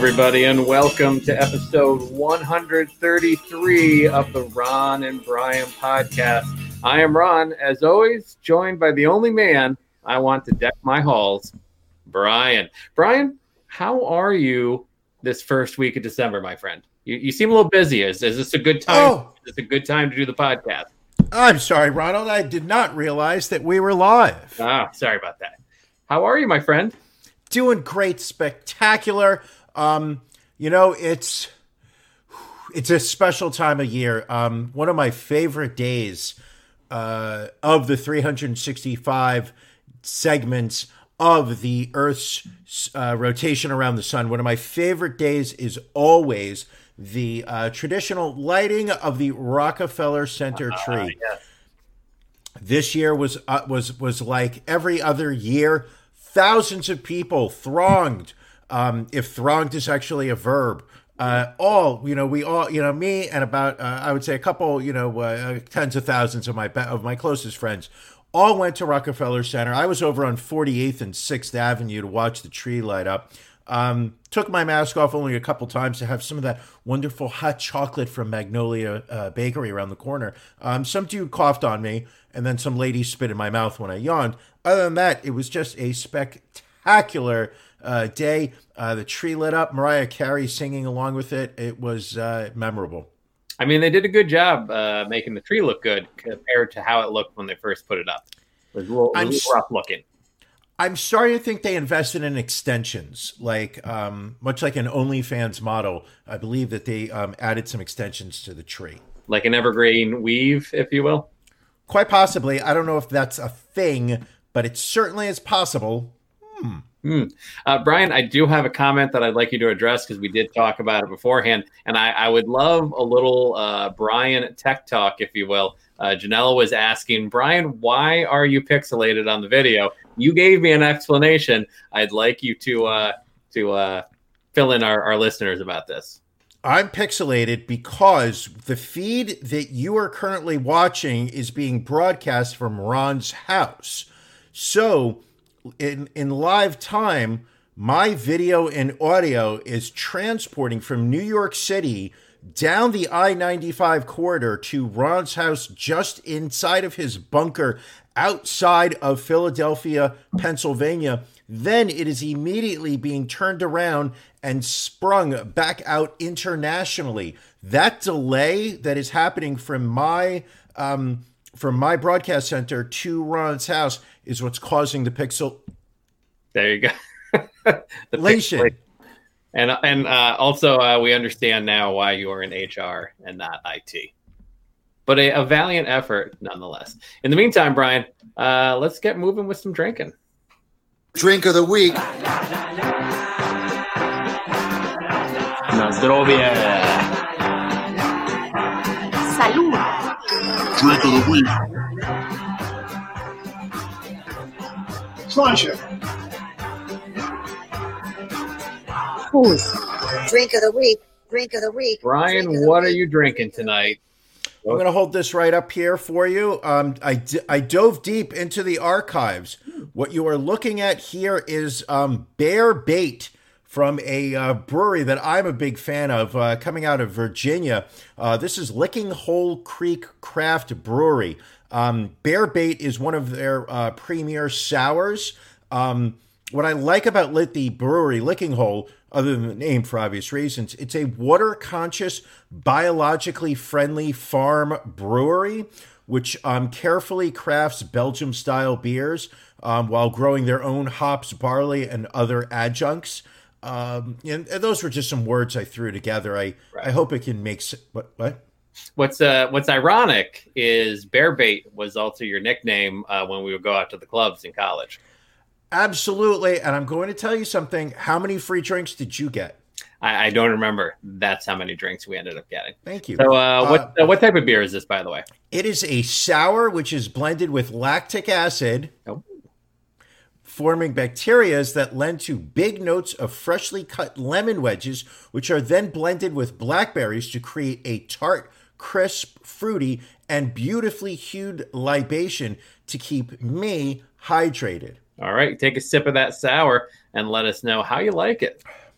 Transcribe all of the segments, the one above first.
everybody, and welcome to episode 133 of the Ron and Brian podcast. I am Ron, as always, joined by the only man I want to deck my halls, Brian. Brian, how are you this first week of December, my friend? You seem a little busy. Is this a good time? Is this a good time to do the podcast? I'm sorry, Ronald. I did not realize that we were live. Sorry about that. How are you, my friend? Doing great, spectacular. It's a special time of year. One of my favorite days of the 365 segments of the Earth's rotation around the sun. One of my favorite days is always the traditional lighting of the Rockefeller Center tree. Yes. This year was like every other year. Thousands of people thronged. If thronged is actually a verb, me and about, I would say a couple, tens of thousands of my closest friends all went to Rockefeller Center. I was over on 48th and 6th Avenue to watch the tree light up. Took my mask off only a couple times to have some of that wonderful hot chocolate from Magnolia Bakery around the corner. Some dude coughed on me, and then some lady spit in my mouth when I yawned. Other than that, it was just a spectacular day. The tree lit up, Mariah Carey singing along with it. It was memorable. I mean, they did a good job making the tree look good compared to how it looked when they first put it up. It was a little rough looking. I'm starting to think they invested in extensions, like much like an OnlyFans model. I believe that they added some extensions to the tree. Like an evergreen weave, if you will? Quite possibly. I don't know if that's a thing, but it certainly is possible. Brian, I do have a comment that I'd like you to address because we did talk about it beforehand, and I would love a little Brian tech talk, if you will. Janella was asking, Brian, why are you pixelated on the video? You gave me an explanation. I'd like you to fill in our listeners about this. I'm pixelated because the feed that you are currently watching is being broadcast from Ron's house. So in live time, my video and audio is transporting from New York City down the I-95 corridor to Ron's house just inside of his bunker outside of Philadelphia, Pennsylvania. Then it is immediately being turned around and sprung back out internationally. That delay that is happening from my broadcast center to Ron's house is what's causing the pixel. There you go. Pixelation. And also, we understand now why you are in HR and not IT. But a valiant effort, nonetheless. In the meantime, Brian, let's get moving with some drinking. Drink of the week. Na zdrowie. Salud. Drink of the week. Sláinte. Drink of the week. Drink of the week. Brian, what are you drinking tonight? I'm going to hold this right up here for you. I dove deep into the archives. What you are looking at here is Bear Bait from a brewery that I'm a big fan of, coming out of Virginia. This is Licking Hole Creek Craft Brewery. Bear Bait is one of their premier sours. What I like about the brewery, Licking Hole, other than the name for obvious reasons, it's a water-conscious, biologically friendly farm brewery, which carefully crafts Belgium-style beers while growing their own hops, barley, and other adjuncts. And those were just some words I threw together. I hope it can make what? What's ironic is Bear Bait was also your nickname when we would go out to the clubs in college. Absolutely. And I'm going to tell you something. How many free drinks did you get? I don't remember. That's how many drinks we ended up getting. Thank you. So what type of beer is this, by the way? It is a sour, which is blended with lactic acid, forming bacteria that lend to big notes of freshly cut lemon wedges, which are then blended with blackberries to create a tart, crisp, fruity, and beautifully hued libation to keep me hydrated. All right, take a sip of that sour and let us know how you like it.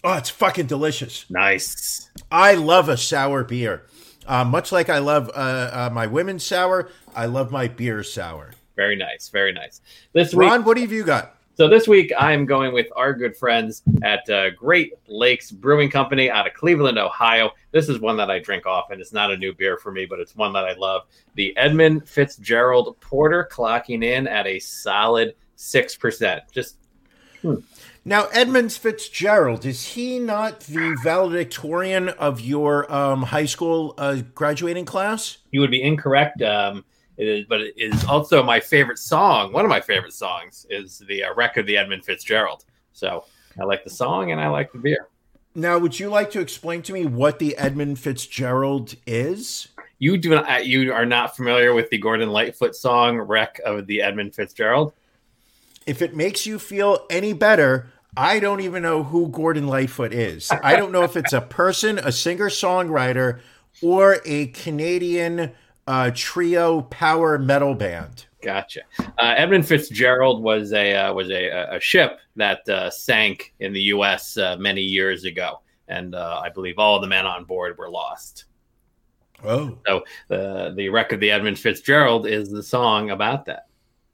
Oh, it's fucking delicious. Nice. I love a sour beer. Much like I love my women's sour, I love my beer sour. Very nice. Very nice. This week, Ron, what have you got? So this week, I am going with our good friends at Great Lakes Brewing Company out of Cleveland, Ohio. This is one that I drink often. It's not a new beer for me, but it's one that I love. The Edmund Fitzgerald Porter, clocking in at a solid 6%. Now, Edmund Fitzgerald, is he not the valedictorian of your high school graduating class? You would be incorrect. It is, but it is also my favorite song. One of my favorite songs is the Wreck of the Edmund Fitzgerald. So I like the song and I like the beer. Now, would you like to explain to me what the Edmund Fitzgerald is? You are not familiar with the Gordon Lightfoot song "Wreck of the Edmund Fitzgerald"? If it makes you feel any better, I don't even know who Gordon Lightfoot is. I don't know if it's a person, a singer-songwriter, or a Canadian trio power metal band. Gotcha. Edmund Fitzgerald was a ship that sank in the U.S. Many years ago, and I believe all of the men on board were lost. Oh, so the Wreck of the Edmund Fitzgerald is the song about that.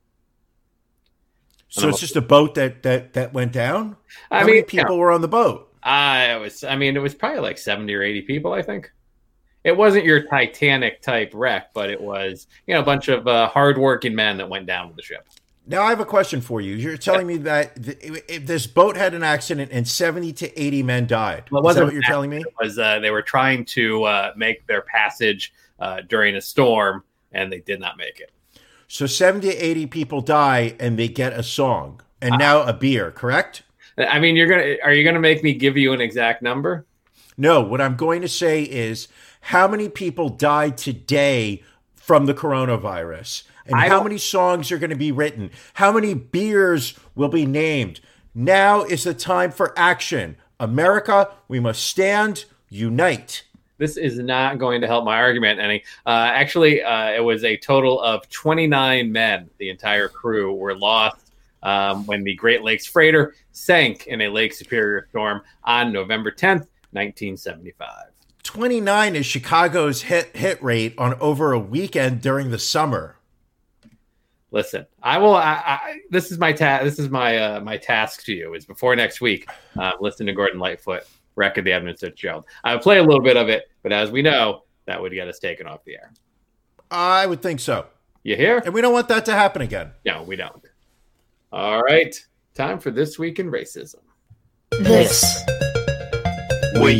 So it's just a boat that went down? How many people were on the boat? It was probably like 70 or 80 people, I think. It wasn't your Titanic type wreck, but it was, a bunch of hardworking men that went down with the ship. Now I have a question for you. You're telling me that if this boat had an accident and 70 to 80 men died. Is that what you're telling me? It was they were trying to make their passage during a storm, and they did not make it. So 70 to 80 people die, and they get a song, and now a beer, correct? I mean, are you gonna make me give you an exact number? No. What I'm going to say is, how many people died today from the coronavirus? And how many songs are going to be written? How many beers will be named? Now is the time for action. America, we must stand, unite. This is not going to help my argument any. It was a total of 29 men. The entire crew were lost when the Great Lakes freighter sank in a Lake Superior storm on November 10th, 1975. 29 is Chicago's hit rate on over a weekend during the summer. Listen, I will. This is my my task to you is before next week. Listen to Gordon Lightfoot, Wreck of the Edmund Fitzgerald. I'll play a little bit of it, but as we know, that would get us taken off the air. I would think so. You hear? And we don't want that to happen again. No, we don't. All right, time for This Week in Racism. This Week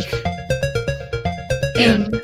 in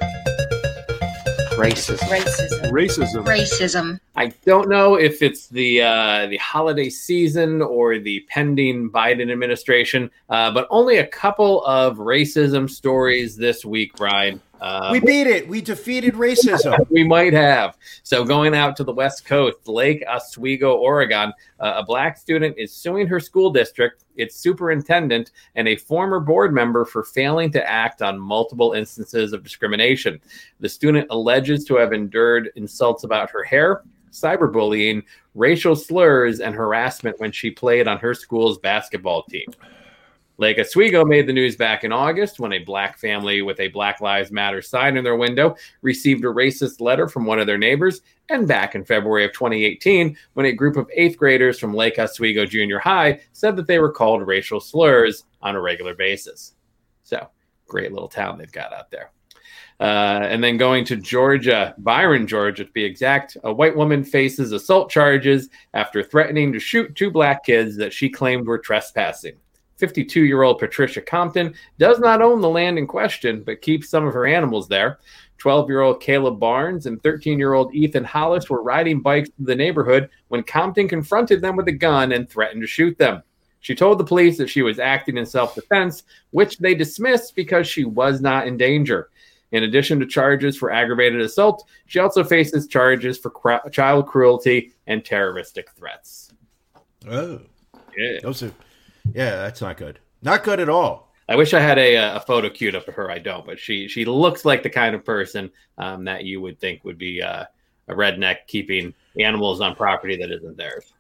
racism. I don't know if it's the holiday season or the pending Biden administration, but only a couple of racism stories this week, Brian. We beat it. We defeated racism. We might have. So going out to the West Coast, Lake Oswego, Oregon, a black student is suing her school district, its superintendent, and a former board member for failing to act on multiple instances of discrimination. The student alleges to have endured insults about her hair, cyberbullying, racial slurs, and harassment when she played on her school's basketball team. Lake Oswego made the news back in August when a black family with a Black Lives Matter sign in their window received a racist letter from one of their neighbors, and back in February of 2018 when a group of 8th graders from Lake Oswego Junior High said that they were called racial slurs on a regular basis. So, great little town they've got out there. And then going to Georgia, Byron, Georgia, to be exact, a white woman faces assault charges after threatening to shoot 2 black kids that she claimed were trespassing. 52-year-old Patricia Compton does not own the land in question, but keeps some of her animals there. 12-year-old Caleb Barnes and 13-year-old Ethan Hollis were riding bikes through the neighborhood when Compton confronted them with a gun and threatened to shoot them. She told the police that she was acting in self-defense, which they dismissed because she was not in danger. In addition to charges for aggravated assault, she also faces charges for child cruelty and terroristic threats. Oh, yeah. Yeah, that's not good. Not good at all. I wish I had a photo queued up of her. I don't, but she looks like the kind of person that you would think would be a redneck keeping animals on property that isn't theirs.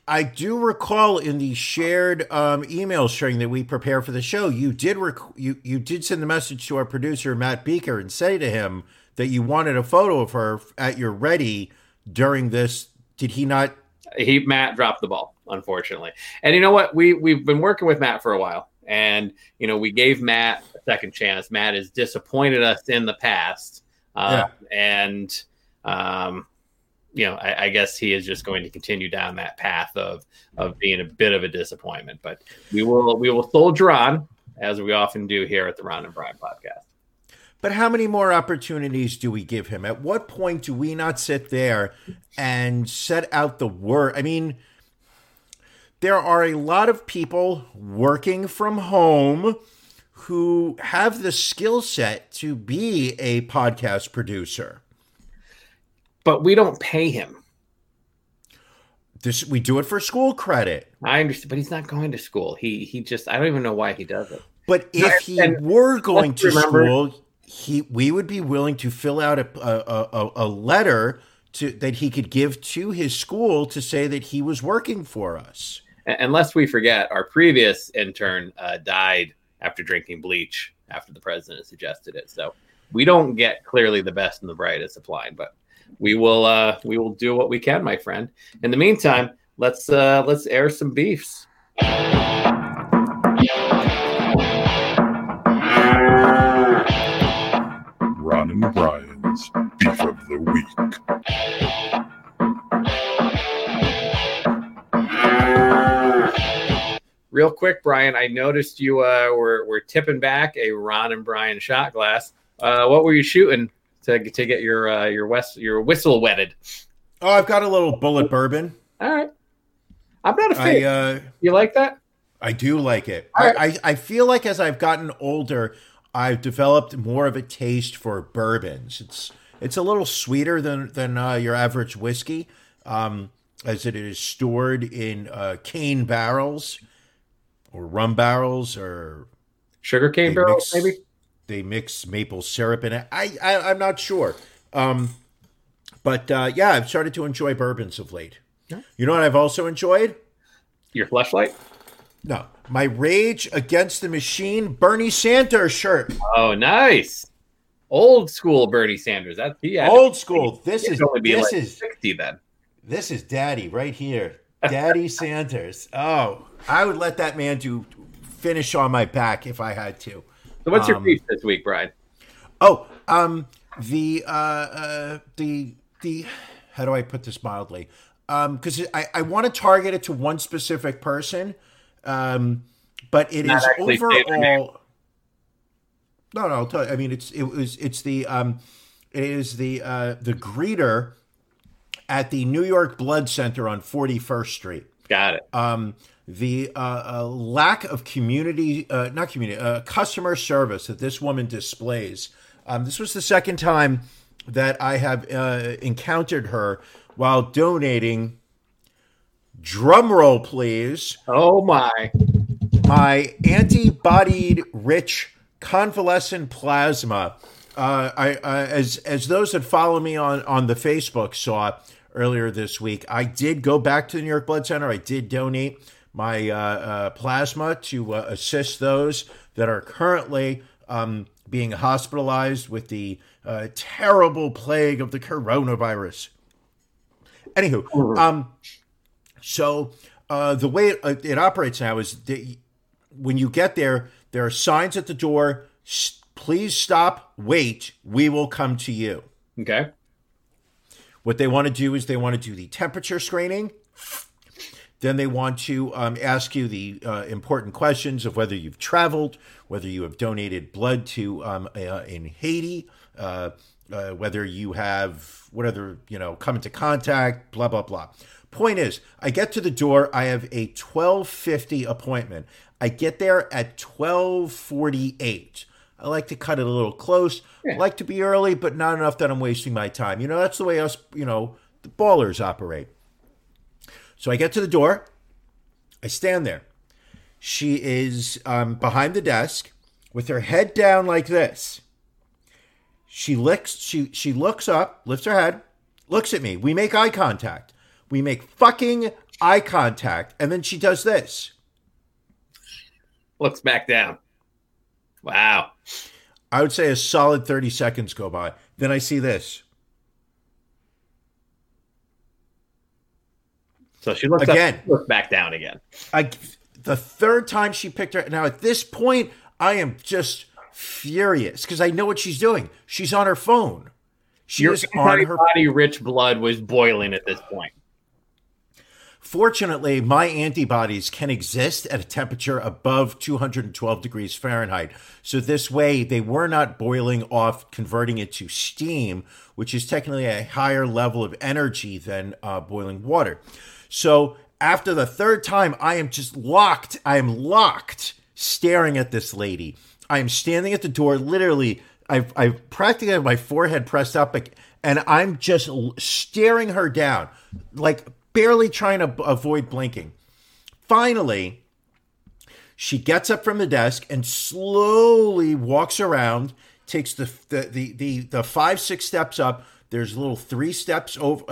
I do recall in the shared email string that we prepare for the show, you did you did send the message to our producer Matt Beaker and say to him that you wanted a photo of her at your ready during this. Did he not? Matt dropped the ball, unfortunately. And you know what? We've been working with Matt for a while, and we gave Matt a second chance. Matt has disappointed us in the past, and I guess he is just going to continue down that path of being a bit of a disappointment. But we will soldier on, as we often do here at the Ron and Brian podcast. But how many more opportunities do we give him? At what point do we not sit there and set out the word? I mean, there are a lot of people working from home who have the skill set to be a podcast producer. But we don't pay him. We do it for school credit. I understand, but he's not going to school. He just, I don't even know why he does it. But if he were going to school, we would be willing to fill out a letter that he could give to his school to say that he was working for us. Unless we forget, our previous intern died after drinking bleach after the president suggested it. So we don't get clearly the best and the brightest applying, but we will do what we can, my friend. In the meantime, let's air some beefs. Ron and Brian's Beef of the Week. Real quick, Brian, I noticed you were tipping back a Ron and Brian shot glass. What were you shooting to get your whistle wetted? Oh, I've got a little bullet bourbon. All right. I'm not a fan. You like that? I do like it. Right. I feel like as I've gotten older, I've developed more of a taste for bourbons. It's a little sweeter than your average whiskey, as it is stored in cane barrels or rum barrels or sugarcane barrels, maybe. They mix maple syrup in it. I'm not sure, but I've started to enjoy bourbons of late. Yeah. You know what I've also enjoyed? Your Fleshlight? No, my Rage Against the Machine Bernie Sanders shirt. Oh, nice. Old school Bernie Sanders. That's old school. This is 60 then. This is Daddy right here. Daddy Sanders. Oh, I would let that man finish on my back if I had to. So what's your piece this week, Brian? Oh, the how do I put this mildly? Because I want to target it to one specific person. But it is overall. No, I'll tell you. I mean, it is the greeter at the New York Blood Center on 41st Street. Got it. The lack of customer service that this woman displays. This was the second time that I have encountered her while donating. Drum roll, please. Oh my antibody rich convalescent plasma. As those that follow me on the Facebook saw earlier this week, I did go back to the New York Blood Center. I did donate my plasma to assist those that are currently being hospitalized with the terrible plague of the coronavirus. Anywho, so the way it operates now is when you get there are signs at the door. Please stop, wait, we will come to you. Okay. What they want to do is they want to do the temperature screening. Then they want to ask you the important questions of whether you've traveled, whether you have donated blood to in Haiti, whether you have come into contact, blah, blah, blah. Point is, I get to the door. I have a 12:50 appointment. I get there at 12:48. I like to cut it a little close. Yeah. I like to be early, but not enough that I'm wasting my time. That's the way us, the ballers operate. So I get to the door. I stand there. She is behind the desk with her head down like this. She looks up, lifts her head, looks at me. We make eye contact. We make fucking eye contact, and then she does this. Looks back down. Wow. I would say a solid 30 seconds go by. Then I see this. So she looks again. up, looks back down again. The third time she picked her. Now, at this point, I am just furious because I know what she's doing. She's on her phone. She Your is on her body. Rich blood was boiling at this point. Fortunately, my antibodies can exist at a temperature above 212 degrees Fahrenheit. So this way, they were not boiling off, converting it to steam, which is technically a higher level of energy than boiling water. So after the third time, I am just locked. I am locked staring at this lady. I am standing at the door. Literally, I've practically have my forehead pressed up, and I'm just staring her down, like barely trying to avoid blinking. Finally, she gets up from the desk and slowly walks around, takes the 5-6 steps up. There's little 3 steps over,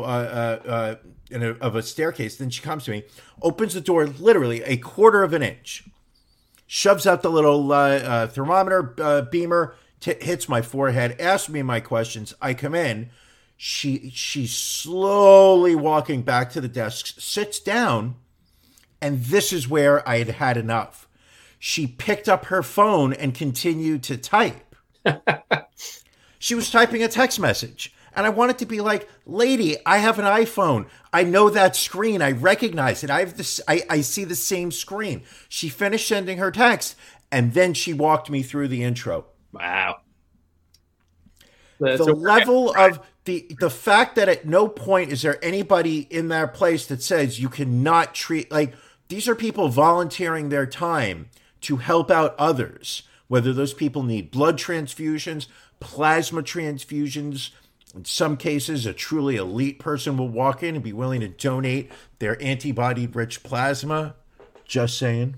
of a staircase. Then she comes to me, opens the door literally a quarter of an inch, shoves out the little thermometer beamer, hits my forehead, asks me my questions. I come in. She's slowly walking back to the desk, sits down, and this is where I had had enough. She picked up her phone and continued to type. She was typing a text message. And I wanted to be like, lady, I have an iPhone. I know that screen. I recognize it. I see the same screen. She finished sending her text, and then she walked me through the intro. Wow. The level of the fact that at no point is there anybody in that place that says you cannot treat, like, these are people volunteering their time to help out others, whether those people need blood transfusions, plasma transfusions. In some cases, a truly elite person will walk in and be willing to donate their antibody-rich plasma. Just saying.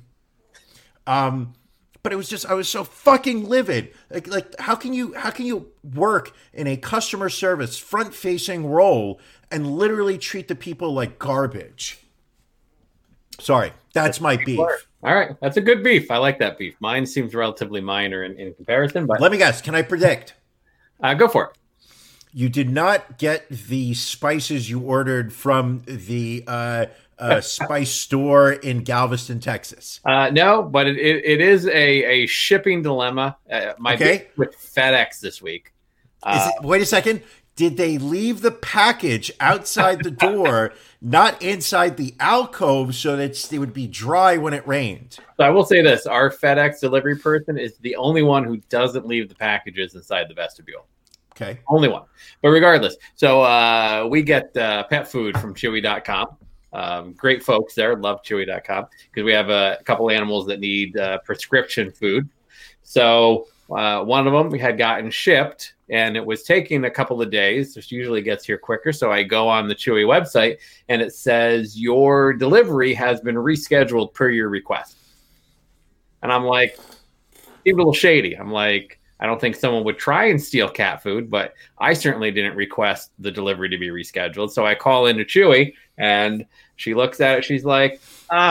But it was just, I was so fucking livid. Like how can you work in a customer service front-facing role and literally treat the people like garbage? Sorry, that's my beef. All right, that's a good beef. I like that beef. Mine seems relatively minor in comparison, but let me guess. Can I predict? Go for it. You did not get the spices you ordered from the spice store in Galveston, Texas. No, but it is a shipping dilemma. With FedEx this week. Wait a second. Did they leave the package outside the door, not inside the alcove, so that it would be dry when it rained? So I will say this. Our FedEx delivery person is the only one who doesn't leave the packages inside the vestibule. Okay. Only one. But regardless, so we get pet food from Chewy.com. Great folks there. Love Chewy.com because we have a couple animals that need prescription food. So one of them we had gotten shipped and it was taking a couple of days. This usually gets here quicker. So I go on the Chewy website and it says your delivery has been rescheduled per your request. And I'm like, seemed a little shady. I'm like, I don't think someone would try and steal cat food, but I certainly didn't request the delivery to be rescheduled. So I call into Chewy and she looks at it. She's like,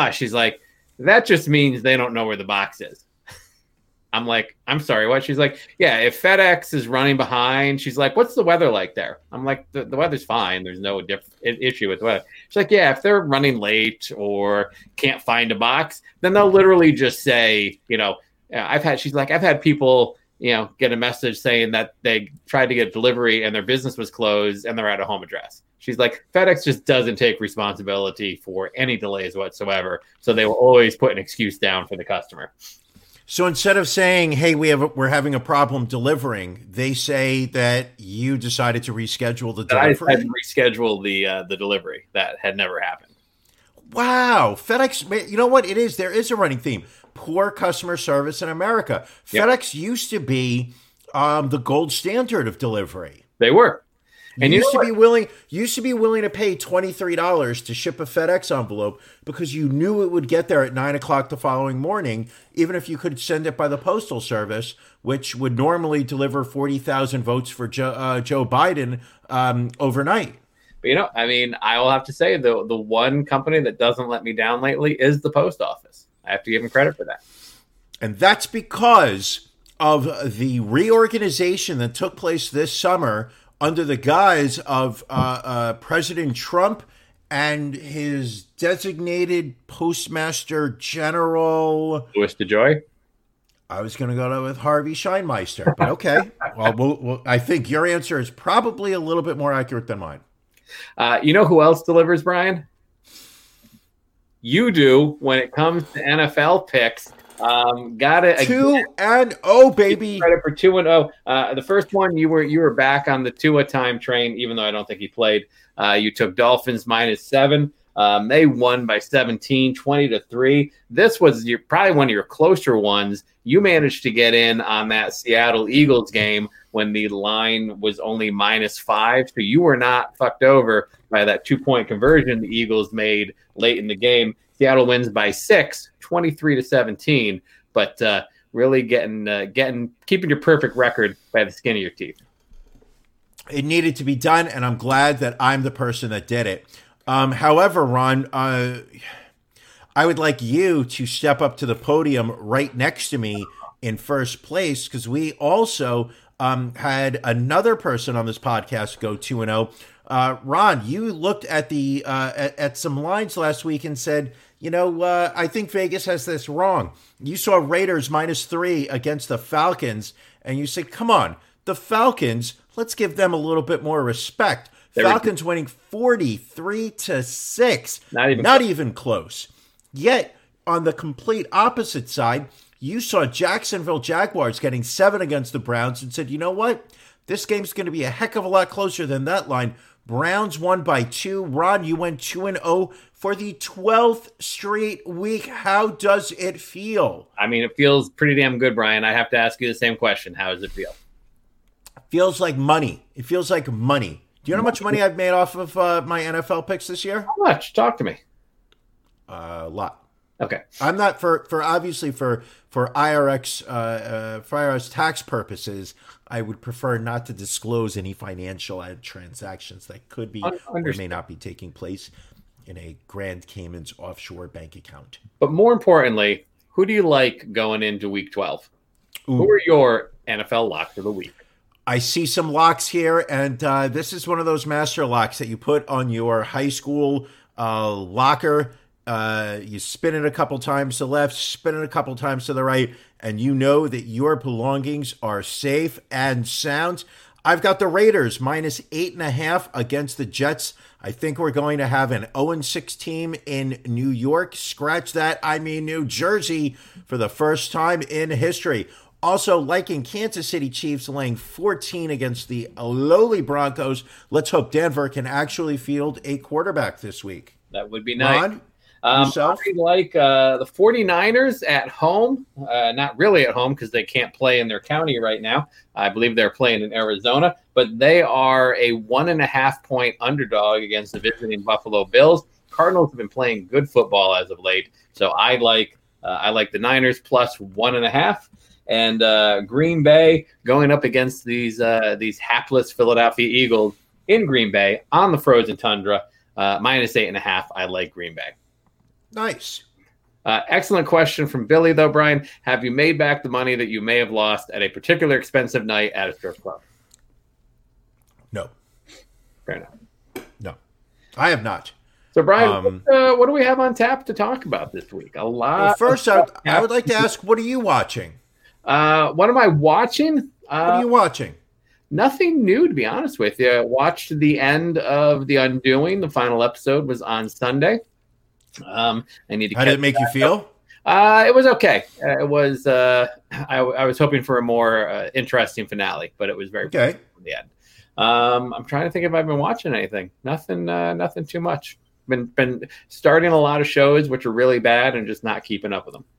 that just means they don't know where the box is. I'm like, I'm sorry, what? She's like, yeah, if FedEx is running behind, she's like, what's the weather like there? I'm like, the weather's fine. There's no issue with the weather. She's like, yeah, if they're running late or can't find a box, then they'll literally just say, I've had people, get a message saying that they tried to get delivery and their business was closed and they're at a home address. She's like, FedEx just doesn't take responsibility for any delays whatsoever. So they will always put an excuse down for the customer. So instead of saying, hey, we're having a problem delivering, they say that you decided to reschedule the delivery? I had to reschedule the delivery. That had never happened. Wow. FedEx, you know what it is? There is a running theme. Poor customer service in America. Yep. FedEx used to be the gold standard of delivery. They were. And used to be willing to pay $23 to ship a FedEx envelope because you knew it would get there at 9:00 the following morning, even if you could send it by the postal service, which would normally deliver 40,000 votes for Joe Biden overnight. But I mean, I will have to say the one company that doesn't let me down lately is the post office. I have to give them credit for that. And that's because of the reorganization that took place this summer under the guise of President Trump and his designated Postmaster General Louis DeJoy. I was going to go with Harvey Scheinmeister, but okay. Well, I think your answer is probably a little bit more accurate than mine. You know who else delivers, Brian? You do when it comes to NFL picks. Got it. 2-0, baby. Credit for 2-0. The first one you were back on the Tua time train, even though I don't think he played. You took Dolphins -7. They won by 17, 20-3. This was probably one of your closer ones. You managed to get in on that Seattle Eagles game when the line was only -5. So you were not fucked over by that 2-point conversion the Eagles made late in the game. Seattle wins by 6, 23-17. But really keeping your perfect record by the skin of your teeth. It needed to be done, and I'm glad that I'm the person that did it. However, Ron, I would like you to step up to the podium right next to me in first place, because we also had another person on this podcast go 2-0. Ron, you looked at the at some lines last week and said, I think Vegas has this wrong. You saw Raiders -3 against the Falcons, and you said, come on, the Falcons, let's give them a little bit more respect. Falcons winning 43-6. Not even close. Yet, on the complete opposite side, you saw Jacksonville Jaguars getting 7 against the Browns and said, you know what? This game's going to be a heck of a lot closer than that line. Browns won by 2. Ron, you went 2-0 for the 12th straight week. How does it feel? I mean, it feels pretty damn good, Brian. I have to ask you the same question. How does it feel? Feels like money. It feels like money. Do you know how much money I've made off of my NFL picks this year? How much? Talk to me. A lot. Okay. I'm not for obviously for IRS tax purposes. I would prefer not to disclose any financial transactions that could be or may not be taking place in a Grand Cayman's offshore bank account. But more importantly, who do you like going into Week 12? Ooh. Who are your NFL locks of the week? I see some locks here, and this is one of those master locks that you put on your high school locker. You spin it a couple times to the left, spin it a couple times to the right, and you know that your belongings are safe and sound. I've got the Raiders -8.5 against the Jets. I think we're going to have an 0-6 team in New York. Scratch that, I mean New Jersey for the first time in history. Also, liking Kansas City Chiefs laying 14 against the lowly Broncos. Let's hope Denver can actually field a quarterback this week. That would be nice. Ron, I like the 49ers at home. Not really at home because they can't play in their county right now. I believe they're playing in Arizona. But they are a 1.5-point underdog against the visiting Buffalo Bills. Cardinals have been playing good football as of late. So I like the Niners plus 1.5. And Green Bay going up against these hapless Philadelphia Eagles in Green Bay on the frozen tundra, -8.5. I like Green Bay. Nice. Excellent question from Billy, though, Brian. Have you made back the money that you may have lost at a particular expensive night at a strip club? No. Fair enough. No, I have not. So, Brian, what do we have on tap to talk about this week? A lot. Well, first, I would like to ask, what are you watching? What am I watching? What are you watching? Nothing new, to be honest with you. Watched the end of The Undoing. The final episode was on Sunday. I need to. How did it make you feel? It was okay. It was. I was hoping for a more interesting finale, but it was very okay at the end. I'm trying to think if I've been watching anything. Nothing too much. Been starting a lot of shows which are really bad and just not keeping up with them.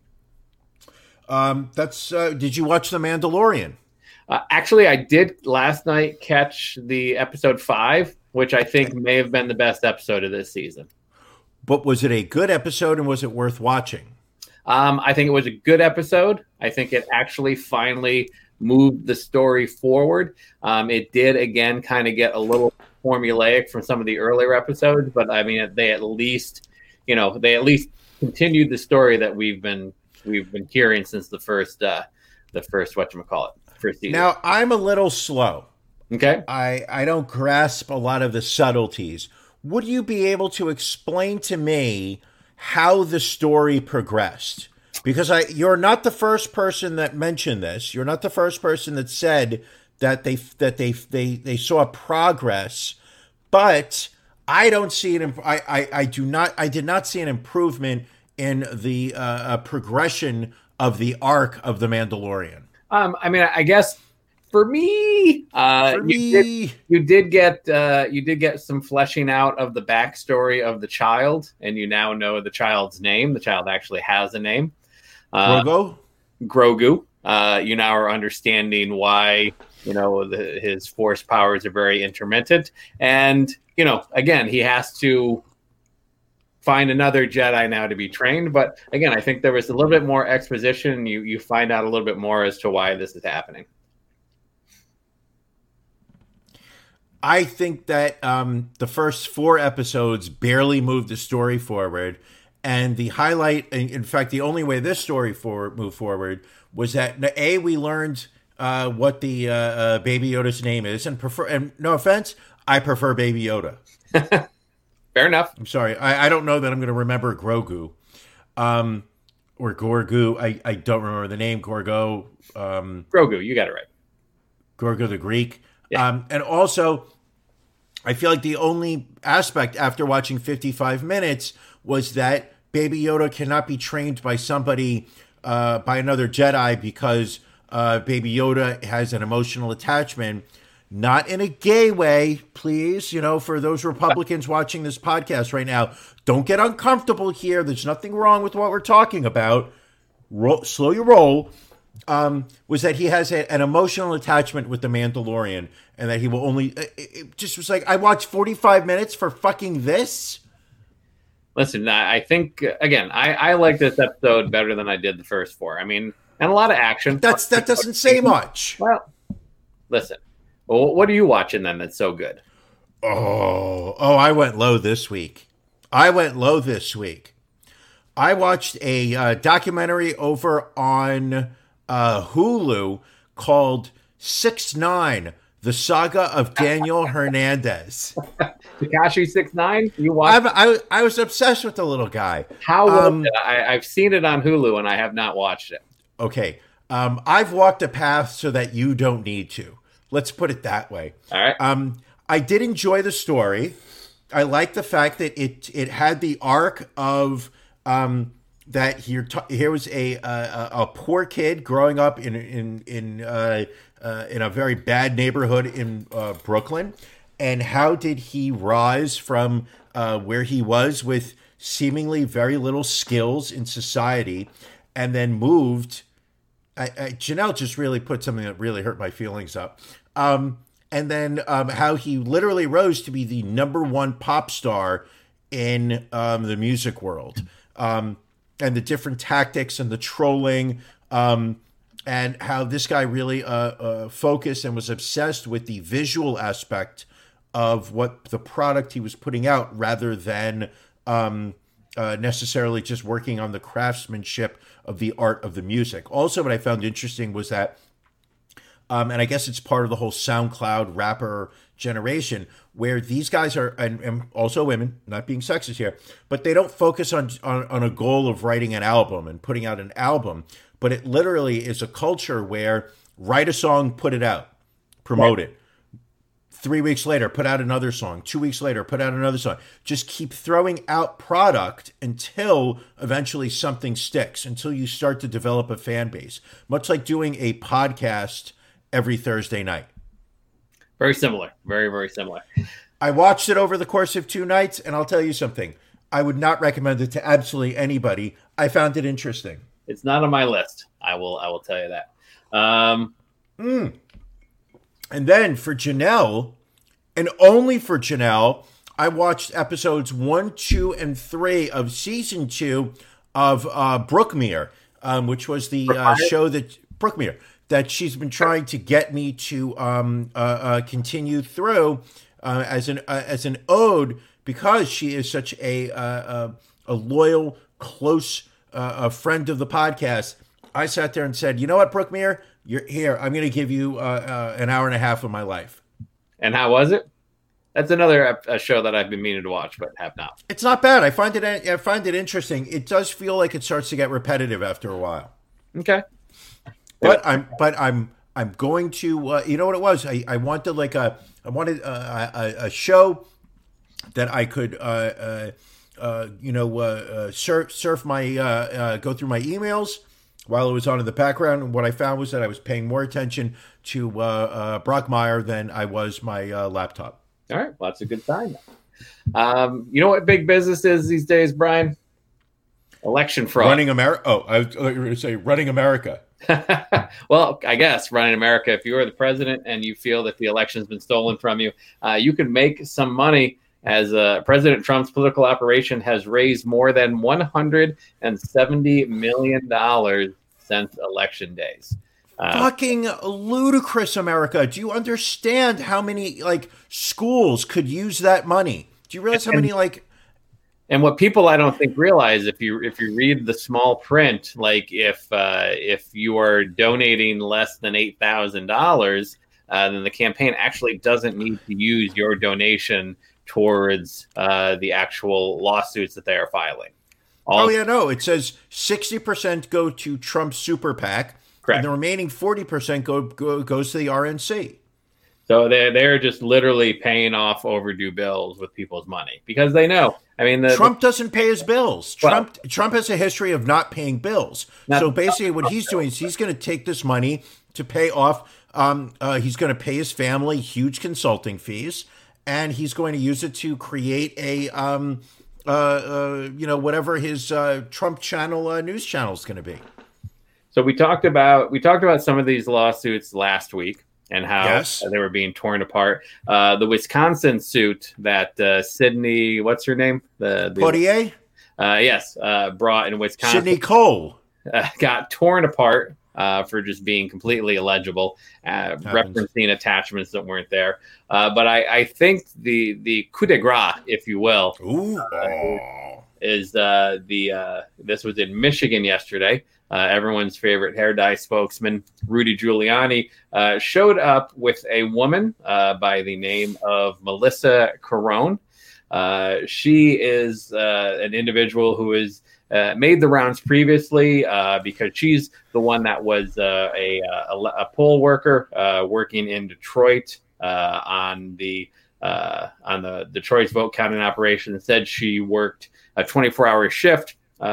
Did you watch The Mandalorian? Actually, I did last night catch the episode 5, which I think may have been the best episode of this season. But was it a good episode and was it worth watching? I think it was a good episode. I think it actually finally moved the story forward. It did, again, kind of get a little formulaic from some of the earlier episodes, but I mean, they at least continued the story that we've been hearing since the first whatchamacallit, first season. Now, I'm a little slow. Okay. I don't grasp a lot of the subtleties. Would you be able to explain to me how the story progressed? Because you're not the first person that mentioned this. You're not the first person that said that they saw progress, but I don't see it. I did not see an improvement in the progression of the arc of the Mandalorian. I mean, I guess for me, you did get some fleshing out of the backstory of the child, and you now know the child's name. The child actually has a name. Grogu. You now are understanding why his force powers are very intermittent, and again, he has to find another Jedi now to be trained. But again, I think there was a little bit more exposition. You find out a little bit more as to why this is happening. I think that the first 4 episodes barely moved the story forward. And the highlight, in fact, the only way this story moved forward was that, we learned what the Baby Yoda's name is. And no offense, I prefer Baby Yoda. Fair enough. I'm sorry. I don't know that I'm going to remember Grogu. Or Gorgu. I don't remember the name. Grogu, you got it right. Gorgu the Greek. Yeah. And also, I feel like the only aspect after watching 55 minutes was that Baby Yoda cannot be trained by somebody, by another Jedi, because Baby Yoda has an emotional attachment. Not in a gay way, please. For those Republicans watching this podcast right now, don't get uncomfortable here. There's nothing wrong with what we're talking about. Slow your roll. Was that he has an emotional attachment with the Mandalorian, and that he will only. It just was like, I watched 45 minutes for fucking this. Listen, I think again, I like this episode better than I did the first 4. I mean, and a lot of action. That doesn't say much. Well, listen. Well, what are you watching then that's so good? Oh, I went low this week. I watched a documentary over on Hulu called 6ix9ine, The Saga of Daniel Hernandez. Tekashi 6ix9ine? You watched? I was obsessed with the little guy. How was it? I've seen it on Hulu and I have not watched it. Okay. I've walked a path so that you don't need to. Let's put it that way. All right. I did enjoy the story. I like the fact that it had the arc of that here was a poor kid growing up in a very bad neighborhood in Brooklyn, and how did he rise from where he was with seemingly very little skills in society, and then moved. Janelle just really put something that really hurt my feelings up. And then how he literally rose to be the #1 pop star in the music world. And the different tactics and the trolling, and how this guy really focused and was obsessed with the visual aspect of what the product he was putting out, rather than necessarily just working on the craftsmanship of the art of the music. Also, what I found interesting was that, and I guess it's part of the whole SoundCloud rapper generation, where these guys are, and also women, not being sexist here, but they don't focus on a goal of writing an album and putting out an album, but it literally is a culture where write a song, put it out, promote it. 3 weeks later, put out another song. 2 weeks later, put out another song. Just keep throwing out product until eventually something sticks, until you start to develop a fan base. Much like doing a podcast every Thursday night. Very similar. Very, very similar. I watched it over the course of 2 nights, and I'll tell you something. I would not recommend it to absolutely anybody. I found it interesting. It's not on my list. I will tell you that. And then for Janelle, and only for Janelle, I watched episodes 1, 2, and 3 of season 2 of Brookmere, which was the show that Brookmere that she's been trying to get me to continue through. as an ode, because she is such a loyal, close a friend of the podcast. I sat there and said, you know what, Brookmere, you're here. I'm going to give you an hour and a half of my life. And how was it? That's another show that I've been meaning to watch, but have not. It's not bad. I find it interesting. It does feel like it starts to get repetitive after a while. Okay. But I'm going to you know what it was? I wanted a show that I could surf my go through my emails while it was on in the background. And what I found was that I was paying more attention to Brockmire than I was my laptop. All right, well, that's a good sign. You know what big business is these days, Brian? Election fraud. Running America. Oh, I was going to say running America. Well, I guess running America, if you are the president and you feel that the election's been stolen from you, you can make some money, as President Trump's political operation has raised more than $170 million since election days. Fucking ludicrous, America. Do you understand how many schools could use that money? Do you realize how many And what people I don't think realize, if you read the small print, if you are donating less than $8,000, then the campaign actually doesn't need to use your donation towards the actual lawsuits that they are filing. It says 60% go to Trump's super PAC. Correct. And the remaining 40% goes to the RNC. So they're just literally paying off overdue bills with people's money because they know. I mean, Trump doesn't pay his bills. Trump has a history of not paying bills. So basically, what he's doing is he's going to take this money to pay off. He's going to pay his family huge consulting fees, and he's going to use it to create a whatever his Trump channel news channel is going to be. So we talked about some of these lawsuits last week and how they were being torn apart. The Wisconsin suit that Sydney, what's her name? Poitier? Brought in Wisconsin. Sydney Cole. Got torn apart for just being completely illegible, referencing attachments that weren't there. But I think the coup de grace, if you will, is this was in Michigan yesterday. Everyone's favorite hair dye spokesman, Rudy Giuliani, showed up with a woman by the name of Melissa Carone. She is an individual who has made the rounds previously because she's the one that was a poll worker working in Detroit on the Detroit's vote counting operation. Said she worked a 24-hour shift.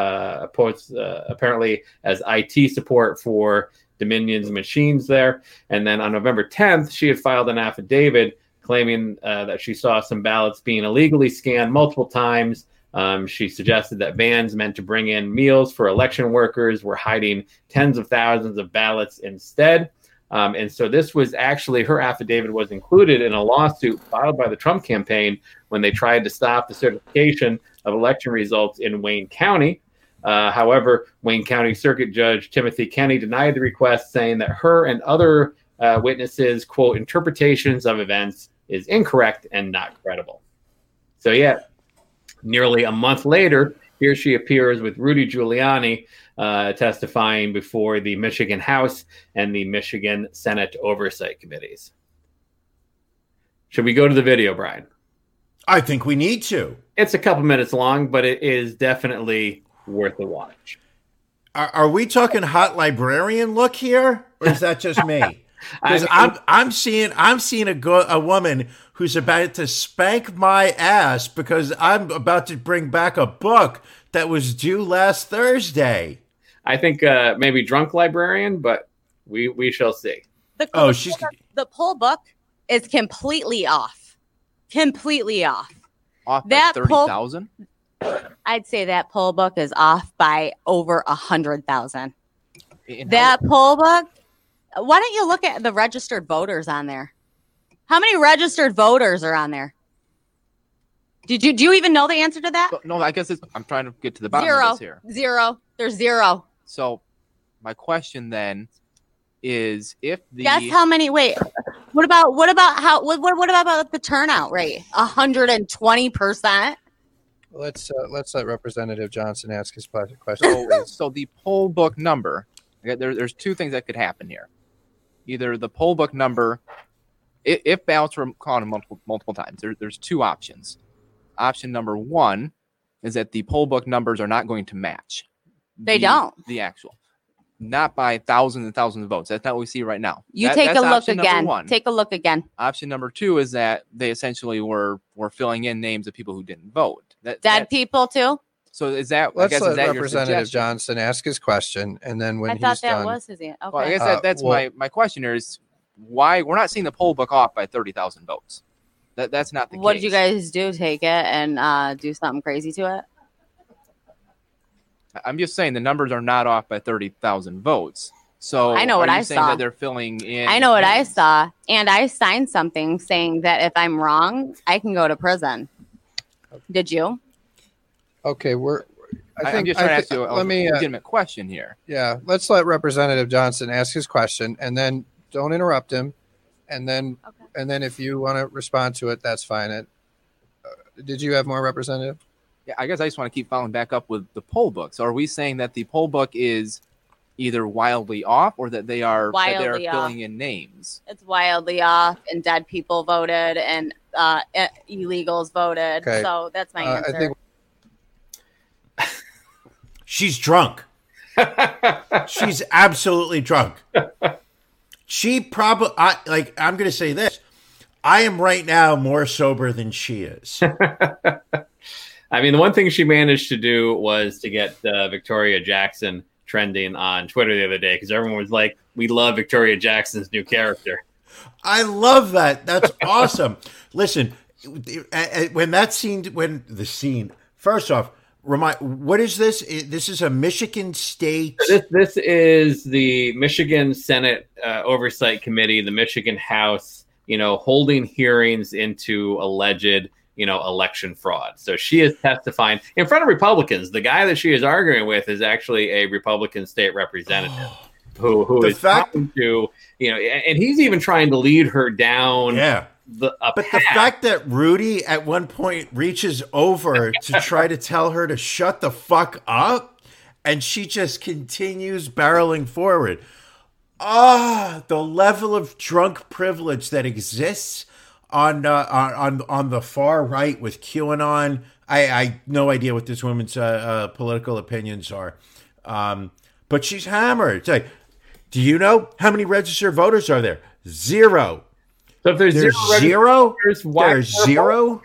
Apparently as IT support for Dominion's machines there. And then on November 10th, she had filed an affidavit claiming that she saw some ballots being illegally scanned multiple times. She suggested that vans meant to bring in meals for election workers were hiding tens of thousands of ballots instead. And so this was actually, her affidavit was included in a lawsuit filed by the Trump campaign when they tried to stop the certification of election results in Wayne County. However, Wayne County Circuit Judge Timothy Kenny denied the request, saying that her and other witnesses, quote, interpretations of events is incorrect and not credible. So nearly a month later, here she appears with Rudy Giuliani testifying before the Michigan House and the Michigan Senate Oversight Committees. Should we go to the video, Brian? I think we need to. It's a couple minutes long, but it is definitely worth a watch. Are we talking hot librarian look here, or is that just me? Because I'm seeing a woman who's about to spank my ass because I'm about to bring back a book that was due last Thursday. I think maybe drunk librarian, but we shall see. The poll book is completely off. Completely off. Off by 30,000? I'd say that poll book is off by over 100,000. That poll book. Why don't you look at the registered voters on there? How many registered voters are on there? Do you even know the answer to that? No, I guess I'm trying to get to the bottom of this here. Zero. There's zero. So my question then is, if the... Guess how many... Wait. What about the turnout rate? 120%. Let's let Representative Johnson ask his question. So the poll book number. There's two things that could happen here. Either the poll book number, if ballots were counted multiple times, there's two options. Option number one is that the poll book numbers are not going to match. They don't. The actual. Not by thousands and thousands of votes. That's not what we see right now. Take a look again. Take a look again. Option number two is that they essentially were filling in names of people who didn't vote. Dead people too? So is that? Let's I guess, let is that Representative Johnson ask his question, and then when I he's thought that done, was his answer. Okay. Well, I guess that's my question here is why we're not seeing the poll book off by 30,000 votes. That's not the case. What did you guys do? Take it and do something crazy to it? I'm just saying the numbers are not off by 30,000 votes. So I know what I saw. That they're filling in. I know what I saw, and I signed something saying that if I'm wrong, I can go to prison. Did you? Okay, I'm just trying to ask you a legitimate question here. Yeah, let's let Representative Johnson ask his question, and then don't interrupt him, and then if you want to respond to it, that's fine. Did you have more, Representative? Yeah, I guess I just want to keep following back up with the poll book. So are we saying that the poll book is either wildly off or that they are filling in names? It's wildly off, and dead people voted, and illegals voted. Okay. So that's my answer. I think she's drunk. She's absolutely drunk. She probably, I'm going to say this. I am right now more sober than she is. I mean, the one thing she managed to do was to get Victoria Jackson trending on Twitter the other day because everyone was like, we love Victoria Jackson's new character. I love that. That's awesome. Listen, when the scene, first off, what is this? This is a Michigan State. This is the Michigan Senate Oversight Committee, the Michigan House, holding hearings into alleged, election fraud. So she is testifying in front of Republicans. The guy that she is arguing with is actually a Republican state representative who is talking to, and he's even trying to lead her down. Yeah. The fact that Rudy at one point reaches over to try to tell her to shut the fuck up, and she just continues barreling forward. The level of drunk privilege that exists on the far right with QAnon. I no idea what this woman's political opinions are, but she's hammered. It's like, do you know how many registered voters are there? 0. So if there's zero, there's zero.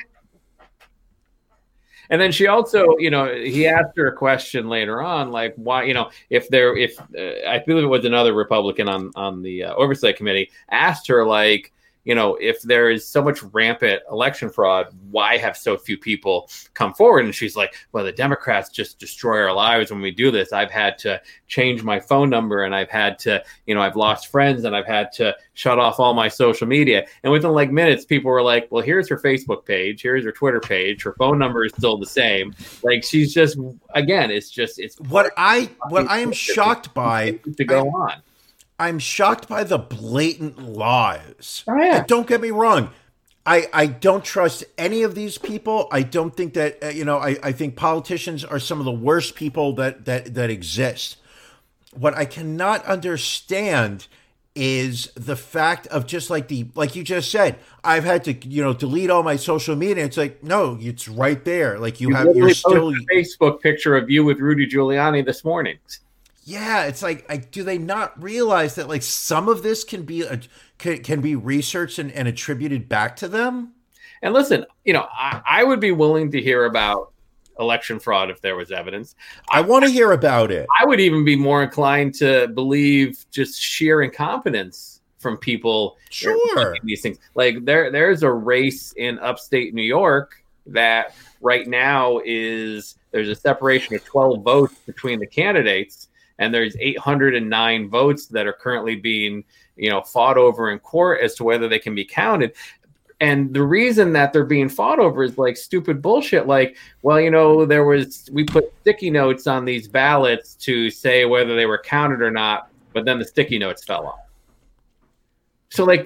And then she also, he asked her a question later on, like why, if I believe it was another Republican on the Oversight Committee asked her, like, if there is so much rampant election fraud, why have so few people come forward? And she's like, well, the Democrats just destroy our lives when we do this. I've had to change my phone number, and I've had to, I've lost friends, and I've had to shut off all my social media. And within minutes, people were like, well, here's her Facebook page. Here's her Twitter page. Her phone number is still the same. Like, she's just, again, it's what I am shocked by to go on. I'm shocked by the blatant lies. Oh, yeah. And don't get me wrong. I don't trust any of these people. I don't think that, I think politicians are some of the worst people that exist. What I cannot understand is the fact of just like you just said, I've had to, delete all my social media. It's like, no, it's right there. Like you're still a Facebook picture of you with Rudy Giuliani this morning. Yeah, it's like, do they not realize that like some of this can be researched and attributed back to them? And listen, I would be willing to hear about election fraud if there was evidence. I want to hear about it. I would even be more inclined to believe just sheer incompetence from people. Sure. These things. Like there's a race in upstate New York that right now there's a separation of 12 votes between the candidates. And there's 809 votes that are currently being, fought over in court as to whether they can be counted. And the reason that they're being fought over is like stupid bullshit. Like, well, we put sticky notes on these ballots to say whether they were counted or not, but then the sticky notes fell off. So like,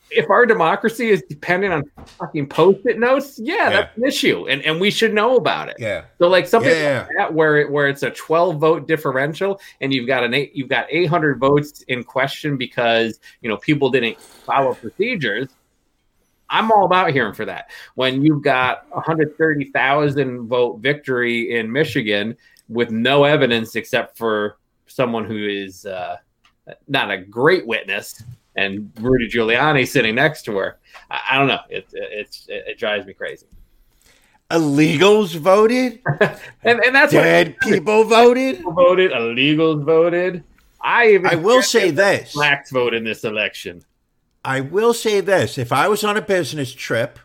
if our democracy is dependent on fucking Post-it notes, that's an issue, and we should know about it. Yeah. So like something like that where it's a 12 vote differential, and you've got 800 votes in question because people didn't follow procedures. I'm all about hearing for that. When you've got 130,000 vote victory in Michigan with no evidence except for someone who is not a great witness, and Rudy Giuliani sitting next to her, I don't know. It drives me crazy. Illegals voted, and that's dead people voted. People voted. Illegals voted. I will say this: blacks vote in this election. I will say this: if I was on a business trip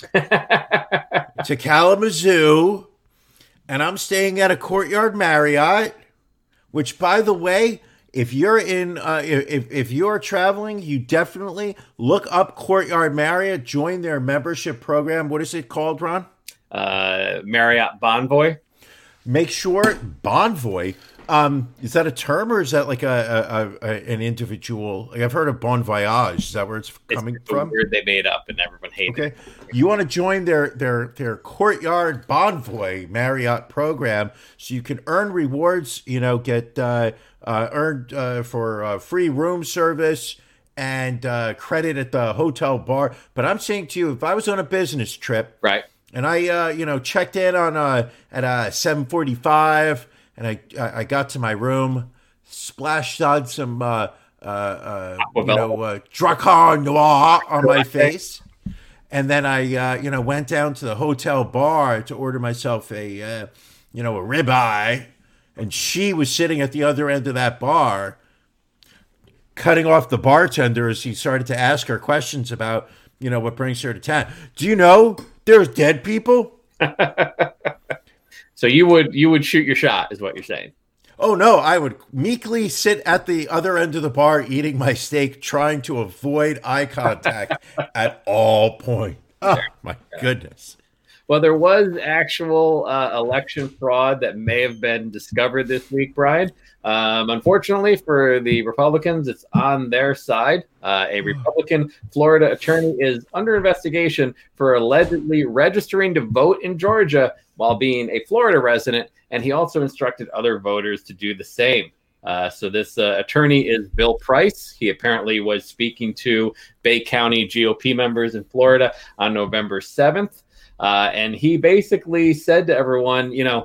to Kalamazoo, and I'm staying at a Courtyard Marriott, which, by the way, if you're if you're traveling, you definitely look up Courtyard Marriott, join their membership program. What is it called, Ron? Marriott Bonvoy. Make sure Bonvoy. Is that a term, or is that like an individual? Like, I've heard of Bon Voyage. Is that where it's coming from? Word they made up and everyone hated. Okay, you want to join their Courtyard Bonvoy Marriott program, so you can earn rewards. Get earned for free room service and credit at the hotel bar. But I'm saying to you, if I was on a business trip, right, and I checked in on at 7:45. And I got to my room, splashed on some Drakkar Noir on my face, and then I went down to the hotel bar to order myself a ribeye, and she was sitting at the other end of that bar, cutting off the bartender as he started to ask her questions about what brings her to town. Do you know there's dead people? So you would shoot your shot, is what you're saying? Oh, no, I would meekly sit at the other end of the bar eating my steak, trying to avoid eye contact at all points. Oh, my goodness. Well, there was actual election fraud that may have been discovered this week, Brian. Unfortunately for the Republicans, it's on their side. A Republican Florida attorney is under investigation for allegedly registering to vote in Georgia while being a Florida resident, and he also instructed other voters to do the same. So this attorney is Bill Price. He apparently was speaking to Bay County GOP members in Florida on November 7th. And he basically said to everyone,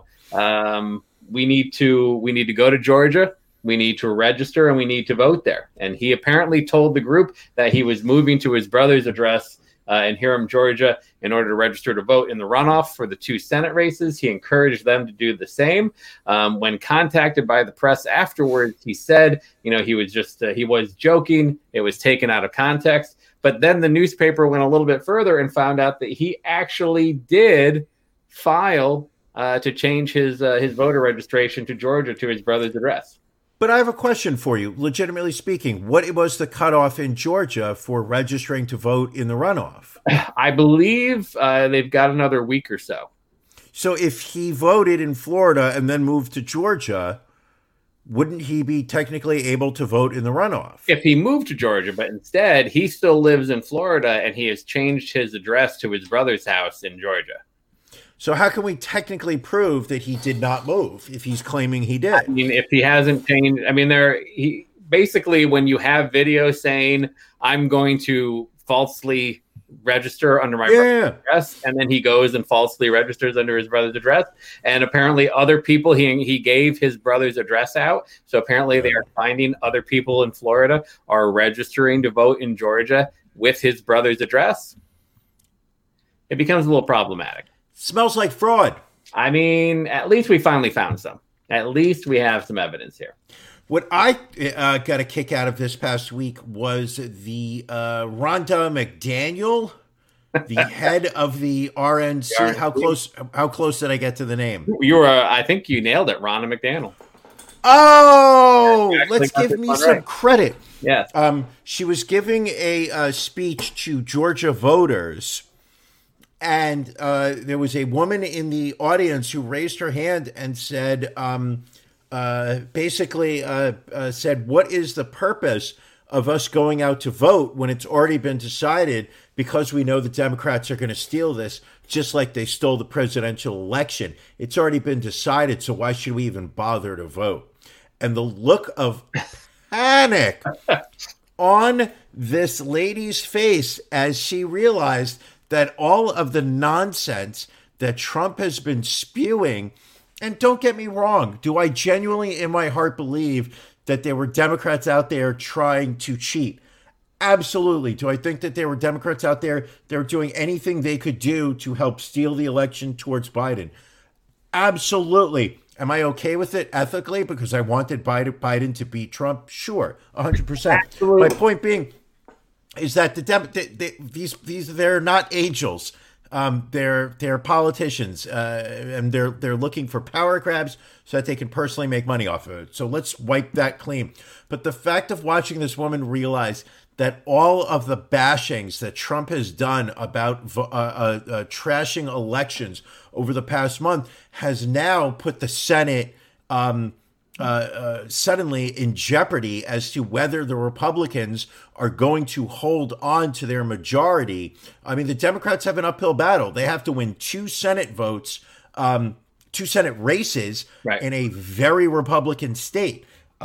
we need to go to Georgia. We need to register and we need to vote there. And he apparently told the group that he was moving to his brother's address in Hiram, Georgia, in order to register to vote in the runoff for the 2 Senate races. He encouraged them to do the same. When contacted by the press afterwards, he said, he was joking. It was taken out of context. But then the newspaper went a little bit further and found out that he actually did file to change his voter registration to Georgia to his brother's address. But I have a question for you. Legitimately speaking, what was the cutoff in Georgia for registering to vote in the runoff? I believe they've got another week or so. So if he voted in Florida and then moved to Georgia, wouldn't he be technically able to vote in the runoff? If he moved to Georgia, but instead he still lives in Florida and he has changed his address to his brother's house in Georgia. So how can we technically prove that he did not move if he's claiming he did? I mean, if he hasn't changed, he basically, when you have video saying, I'm going to falsely register under my brother's address, and then he goes and falsely registers under his brother's address, and apparently other people, he gave his brother's address out, so apparently they are finding other people in Florida are registering to vote in Georgia with his brother's address. It becomes a little problematic. Smells like fraud. I mean, at least we finally found some. At least we have some evidence here. What I got a kick out of this past week was the Rhonda McDaniel, the head of the RNC. How close did I get to the name? You were, I think you nailed it, Rhonda McDaniel. Oh, let's give me some credit. Yes. She was giving a speech to Georgia voters. And there was a woman in the audience who raised her hand and said, said, what is the purpose of us going out to vote when it's already been decided because we know the Democrats are going to steal this, just like they stole the presidential election. It's already been decided, so why should we even bother to vote? And the look of panic on this lady's face as she realized that all of the nonsense that Trump has been spewing, and don't get me wrong, do I genuinely in my heart believe that there were Democrats out there trying to cheat? Absolutely. Do I think that there were Democrats out there that were doing anything they could do to help steal the election towards Biden? Absolutely. Am I okay with it ethically because I wanted Biden to beat Trump? Sure, 100%. Absolutely. My point being is that they're not angels. They're politicians, and they're looking for power grabs so that they can personally make money off of it. So let's wipe that clean. But the fact of watching this woman realize that all of the bashings that Trump has done about trashing elections over the past month has now put the Senate suddenly in jeopardy as to whether the Republicans are going to hold on to their majority. I mean, the Democrats have an uphill battle. They have to win 2 Senate votes, 2 Senate races in a very Republican state.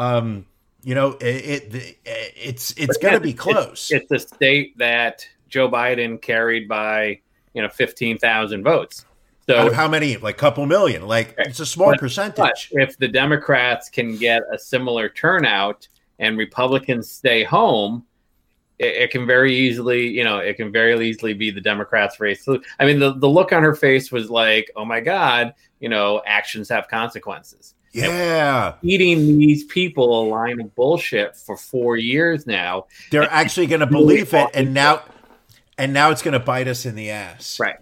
It's going to be close. It's a state that Joe Biden carried by 15,000 votes. So out of how many? Like a couple million. Like it's a small percentage. But if the Democrats can get a similar turnout and Republicans stay home, it can very easily, be the Democrats' race. So, I mean, the look on her face was like, oh my God, actions have consequences. Yeah. Eating these people a line of bullshit for 4 years now. They're actually going to believe it. And now it's going to bite us in the ass. Right.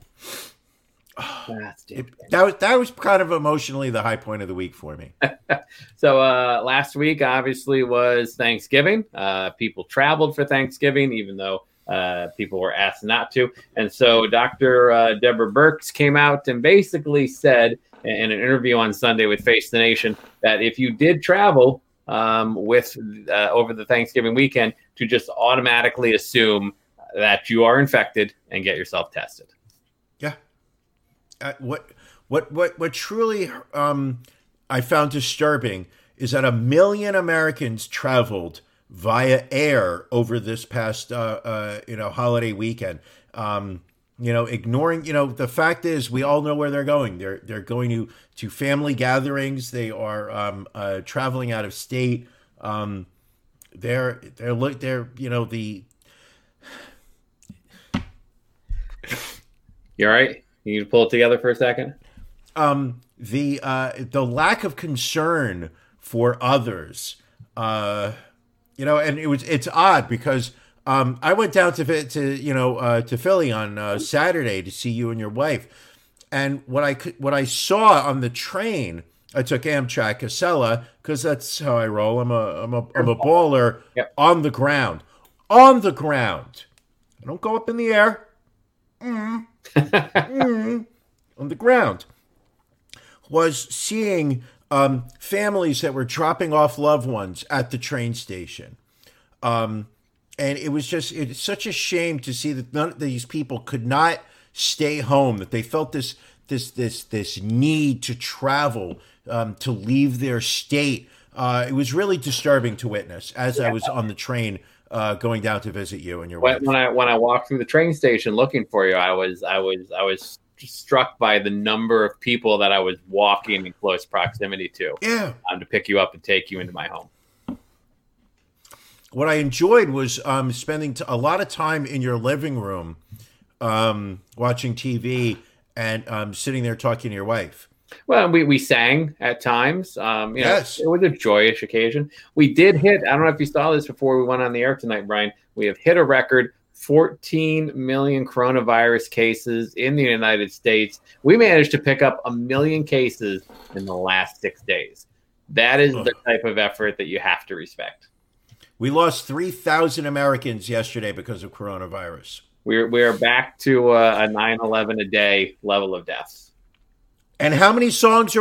That was kind of emotionally the high point of the week for me. So last week obviously was Thanksgiving. People traveled for Thanksgiving, even though people were asked not to. And so Dr. Deborah Birx came out and basically said in an interview on Sunday with Face the Nation that if you did travel over the Thanksgiving weekend, to just automatically assume that you are infected and get yourself tested. Yeah. What truly I found disturbing is that 1 million Americans traveled via air over this past holiday weekend. Ignoring the fact is we all know where they're going. They're going to family gatherings. They are traveling out of state. They're the. You all right? You need to pull it together for a second. The lack of concern for others, and it's odd because I went down to Philly on Saturday to see you and your wife, and what I saw on the train, I took Amtrak Casella because that's how I roll. I'm a baller. Yep. On the ground. I don't go up in the air. On the ground, was seeing families that were dropping off loved ones at the train station. And it's such a shame to see that none of these people could not stay home, that they felt this need to travel, to leave their state. It was really disturbing to witness as I was on the train going down to visit you and your wife. When I walked through the train station looking for you, I was struck by the number of people that I was walking in close proximity to. Yeah. To pick you up and take you into my home. What I enjoyed was spending a lot of time in your living room, watching TV and sitting there talking to your wife. Well, we sang at times. Yes. It was a joyous occasion. We did hit, I don't know if you saw this before we went on the air tonight, Brian, we have hit a record 14 million coronavirus cases in the United States. We managed to pick up 1 million cases in the last 6 days. That is the type of effort that you have to respect. We lost 3,000 Americans yesterday because of coronavirus. We're back to a 9/11 a day level of deaths. And how many songs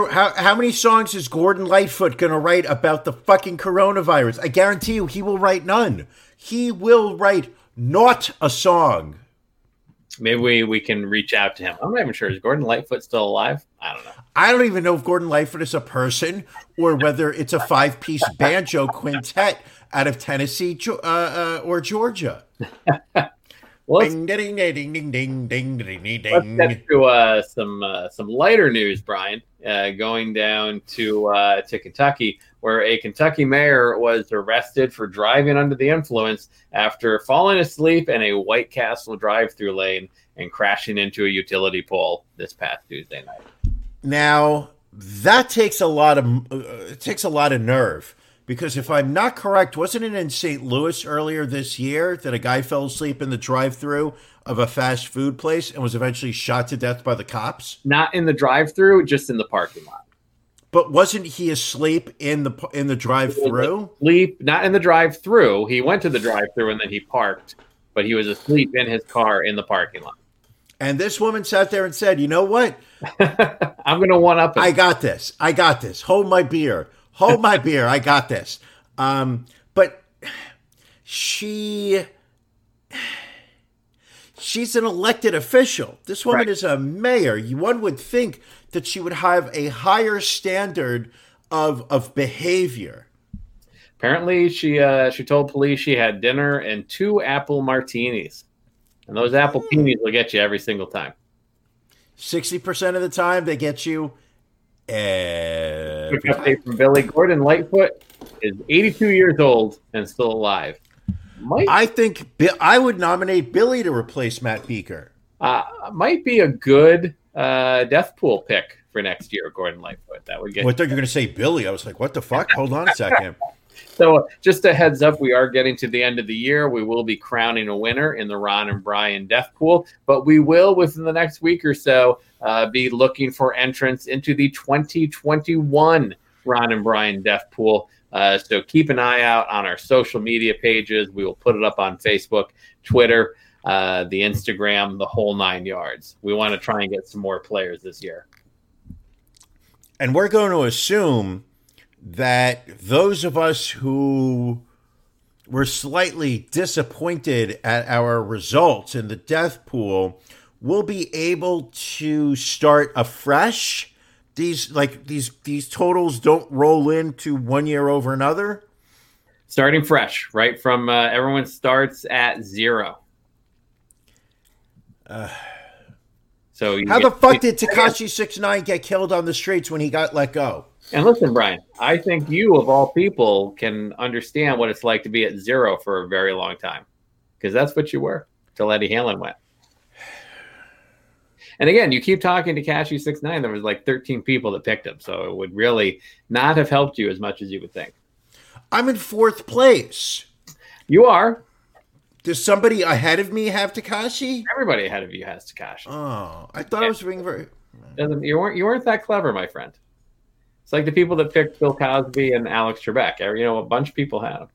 is Gordon Lightfoot going to write about the fucking coronavirus? I guarantee you he will write none. he will write not a song. Maybe we can reach out to him. I'm not even sure. Is Gordon Lightfoot still alive? I don't know. I don't even know if Gordon Lightfoot is a person or whether it's a 5-piece banjo quintet out of Tennessee or Georgia. Well, Ding, ding, ding, ding, ding, ding, ding, ding, let's ding. get to some lighter news, Brian. Going down to Kentucky, where a Kentucky mayor was arrested for driving under the influence after falling asleep in a White Castle drive-through lane and crashing into a utility pole this past Tuesday night. Now, that takes a lot of nerve. Because if I'm not correct, wasn't it in St. Louis earlier this year that a guy fell asleep in the drive-thru of a fast food place and was eventually shot to death by the cops? Not in the drive-thru, just in the parking lot. But wasn't he asleep in the drive-thru? Asleep, not in the drive-thru. He went to the drive-thru and then he parked, but he was asleep in his car in the parking lot. And this woman sat there and said, "You know what? I'm going to one-up him. I got this. Hold my beer. Hold my beer. I got this." But she's an elected official. This woman Right. is a mayor. One would think that she would have a higher standard of behavior. Apparently, she told police she had dinner and 2 apple martinis. And those apple martinis will get you every single time. 60% of the time, they get you. Quick update from Billy. Gordon Lightfoot is 82 years old and still alive. I think I would nominate Billy to replace Matt Beaker. Might be a good death pool pick for next year, Gordon Lightfoot. That would get. Well, I thought you were going to say Billy. I was like, what the fuck? Hold on a second. So just a heads up, we are getting to the end of the year. We will be crowning a winner in the Ron and Brian Death Pool, but we will, within the next week or so, be looking for entrants into the 2021 Ron and Brian Death Pool. So keep an eye out on our social media pages. We will put it up on Facebook, Twitter, the Instagram, the whole 9 yards. We want to try and get some more players this year. And we're going to assume that those of us who were slightly disappointed at our results in the death pool will be able to start afresh. These totals don't roll into 1 year over another. Starting fresh, right from everyone starts at 0. So how the fuck did Tekashi 6ix9ine get killed on the streets when he got let go? And listen, Brian, I think you, of all people, can understand what it's like to be at 0 for a very long time. Because that's what you were till Eddie Hamlin went. And again, you keep talking to Tekashi 6ix9ine, there was like 13 people that picked him. So it would really not have helped you as much as you would think. I'm in 4th place. You are. Does somebody ahead of me have Tekashi? Everybody ahead of you has Tekashi. Oh, I thought I was being very... You weren't that clever, my friend. It's like the people that picked Bill Cosby and Alex Trebek. A bunch of people had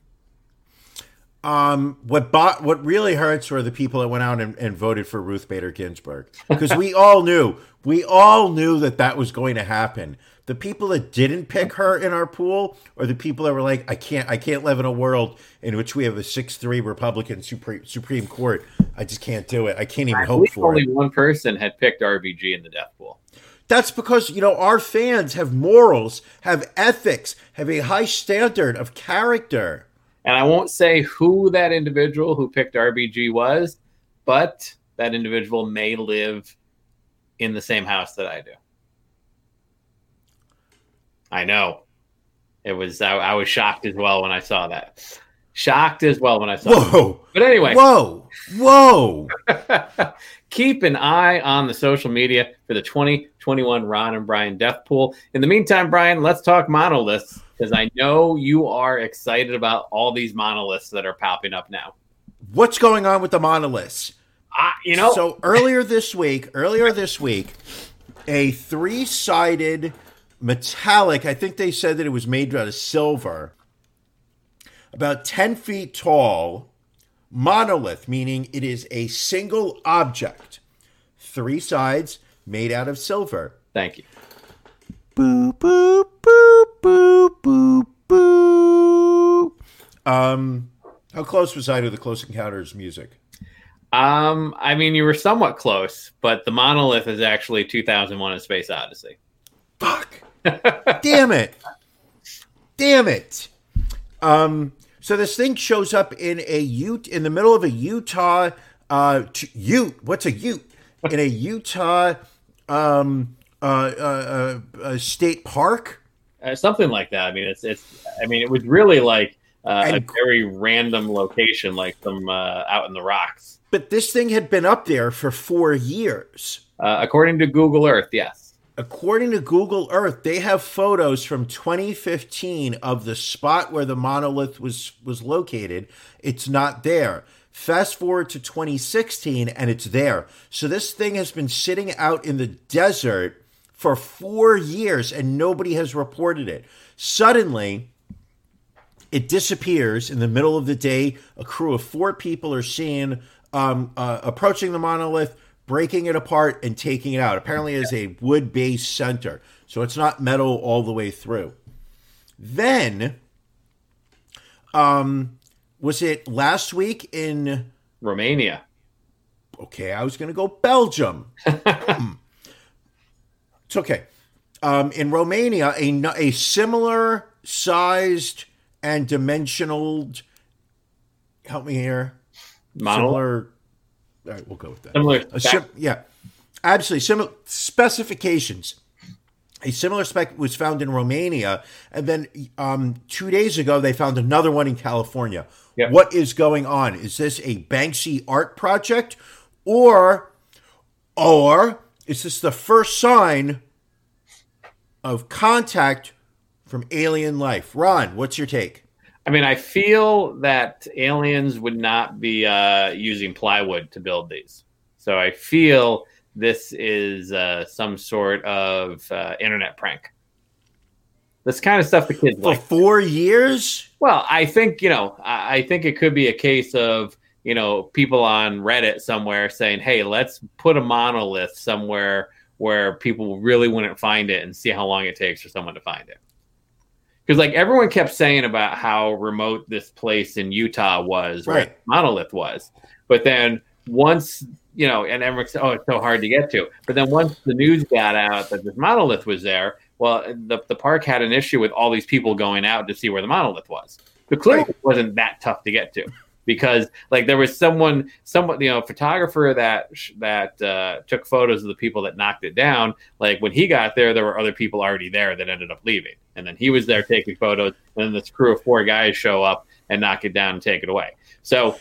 them. What really hurts were the people that went out and voted for Ruth Bader Ginsburg, because we all knew that was going to happen. The people that didn't pick her in our pool, or the people that were like, I can't live in a world in which we have a 6-3 Republican Supreme Court. I just can't do it. I can't even hope for it. Only one person had picked RBG in the death pool. That's because, our fans have morals, have ethics, have a high standard of character. And I won't say who that individual who picked RBG was, but that individual may live in the same house that I do. I know. I was shocked as well when I saw that. Whoa. But anyway. Whoa. Keep an eye on the social media for the 2021 Ron and Brian Death Pool. In the meantime, Brian, let's talk monoliths, because I know you are excited about all these monoliths that are popping up now. What's going on with the monoliths? So earlier this week, a 3-sided metallic, I think they said that it was made out of silver, about 10 feet tall, monolith, meaning it is a single object, 3 sides, made out of silver. Thank you. Boo, boo, boo, boo, boo, boo. How close was I to the Close Encounters music? I mean, you were somewhat close, but the monolith is actually 2001: A Space Odyssey. Fuck. Damn it. Damn it. So this thing shows up in a ute in the middle of a Utah ute. What's a ute? In a Utah state park? Something like that. I mean, it was really like a very random location, like some out in the rocks. But this thing had been up there for 4 years. According to Google Earth, yes. According to Google Earth, they have photos from 2015 of the spot where the monolith was located. It's not there. Fast forward to 2016, and it's there. So this thing has been sitting out in the desert for 4 years, and nobody has reported it. Suddenly, it disappears in the middle of the day. A crew of 4 people are seen approaching the monolith, breaking it apart, and taking it out. Apparently, it is a wood-based center, so it's not metal all the way through. Then, was it last week in Romania? Okay, I was going to go Belgium. It's okay. In Romania, a similar sized and dimensional, help me here. Model? All right, we'll go with that. Similar. Yeah, absolutely. Similar specifications. A similar spec was found in Romania, and then 2 days ago they found another one in California. Yep. What is going on? Is this a Banksy art project, or is this the first sign of contact from alien life? Ron, what's your take? I mean, I feel that aliens would not be using plywood to build these. So I feel this is some sort of internet prank. This kind of stuff the kids For like. 4 years? Well, I think, I think it could be a case of, people on Reddit somewhere saying, hey, let's put a monolith somewhere where people really wouldn't find it and see how long it takes for someone to find it. Because everyone kept saying about how remote this place in Utah was, where the monolith was. But then once, and everyone said, oh, it's so hard to get to. But then once the news got out that this monolith was there, well, the park had an issue with all these people going out to see where the monolith was. But clearly it wasn't that tough to get to. Because there was someone, photographer that took photos of the people that knocked it down. When he got there were other people already there that ended up leaving, and then he was there taking photos. And then this crew of 4 guys show up and knock it down and take it away. So,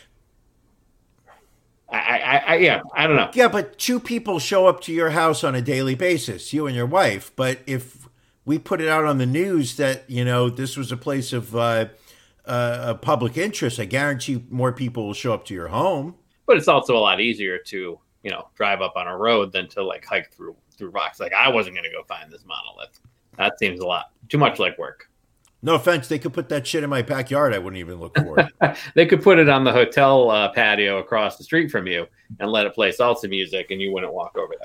I don't know. Yeah, but 2 people show up to your house on a daily basis, you and your wife. But if we put it out on the news that this was a place of public interest, I guarantee more people will show up to your home. But it's also a lot easier to, drive up on a road than to hike through rocks. I wasn't going to go find this monolith. That seems a lot too much like work. No offense, they could put that shit in my backyard. I wouldn't even look for it. They could put it on the hotel patio across the street from you and let it play salsa music, and you wouldn't walk over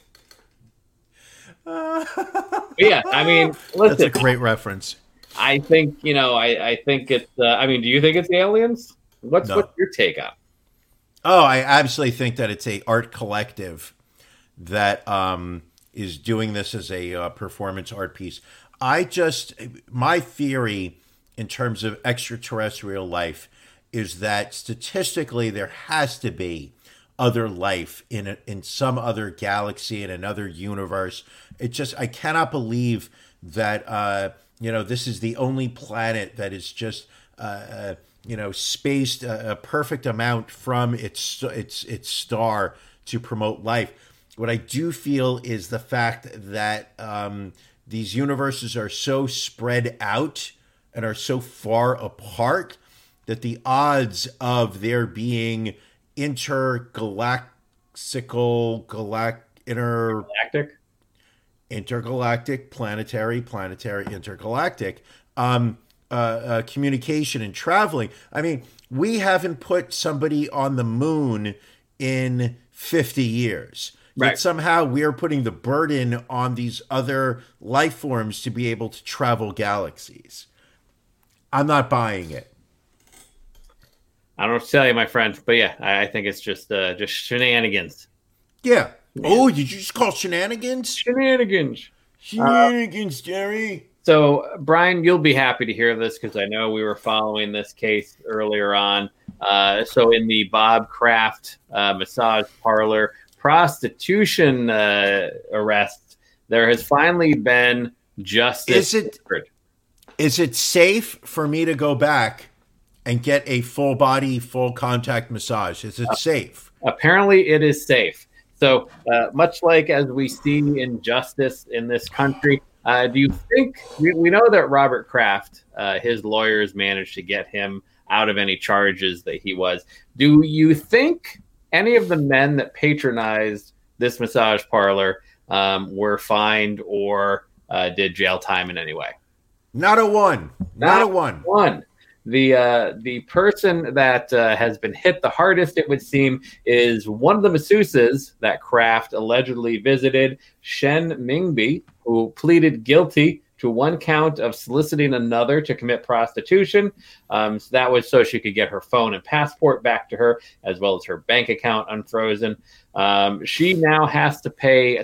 there. Yeah, I mean, listen, that's a great reference. I think, I think it's, do you think it's aliens? What's your take on it? Oh, I absolutely think that it's a art collective that is doing this as a performance art piece. My theory in terms of extraterrestrial life is that statistically there has to be other life in some other galaxy, in another universe. I cannot believe that, this is the only planet that is just, spaced a perfect amount from its star to promote life. What I do feel is the fact that these universes are so spread out and are so far apart that the odds of there being intergalactic planetary intergalactic communication and traveling. I mean, we haven't put somebody on the moon in 50 years. Right. Yet somehow we are putting the burden on these other life forms to be able to travel galaxies. I'm not buying it. I don't know what to tell you, my friend, but yeah, I think it's just shenanigans. Yeah. Oh, did you just call shenanigans? Shenanigans. Shenanigans, Jerry. So, Brian, you'll be happy to hear this because I know we were following this case earlier on. So, in the Bob Kraft massage parlor prostitution arrest, there has finally been justice. Is it safe for me to go back and get a full body, full contact massage? Is it safe? Apparently, it is safe. So, much like as we see injustice in this country, do you think we know that Robert Kraft, his lawyers managed to get him out of any charges that he was? Do you think any of the men that patronized this massage parlor were fined or did jail time in any way? Not a one. Not a one. The person that has been hit the hardest, it would seem, is one of the masseuses that Kraft allegedly visited, Shen Mingbi, who pleaded guilty to one count of soliciting another to commit prostitution. So that was so she could get her phone and passport back to her, as well as her bank account unfrozen. She now has to pay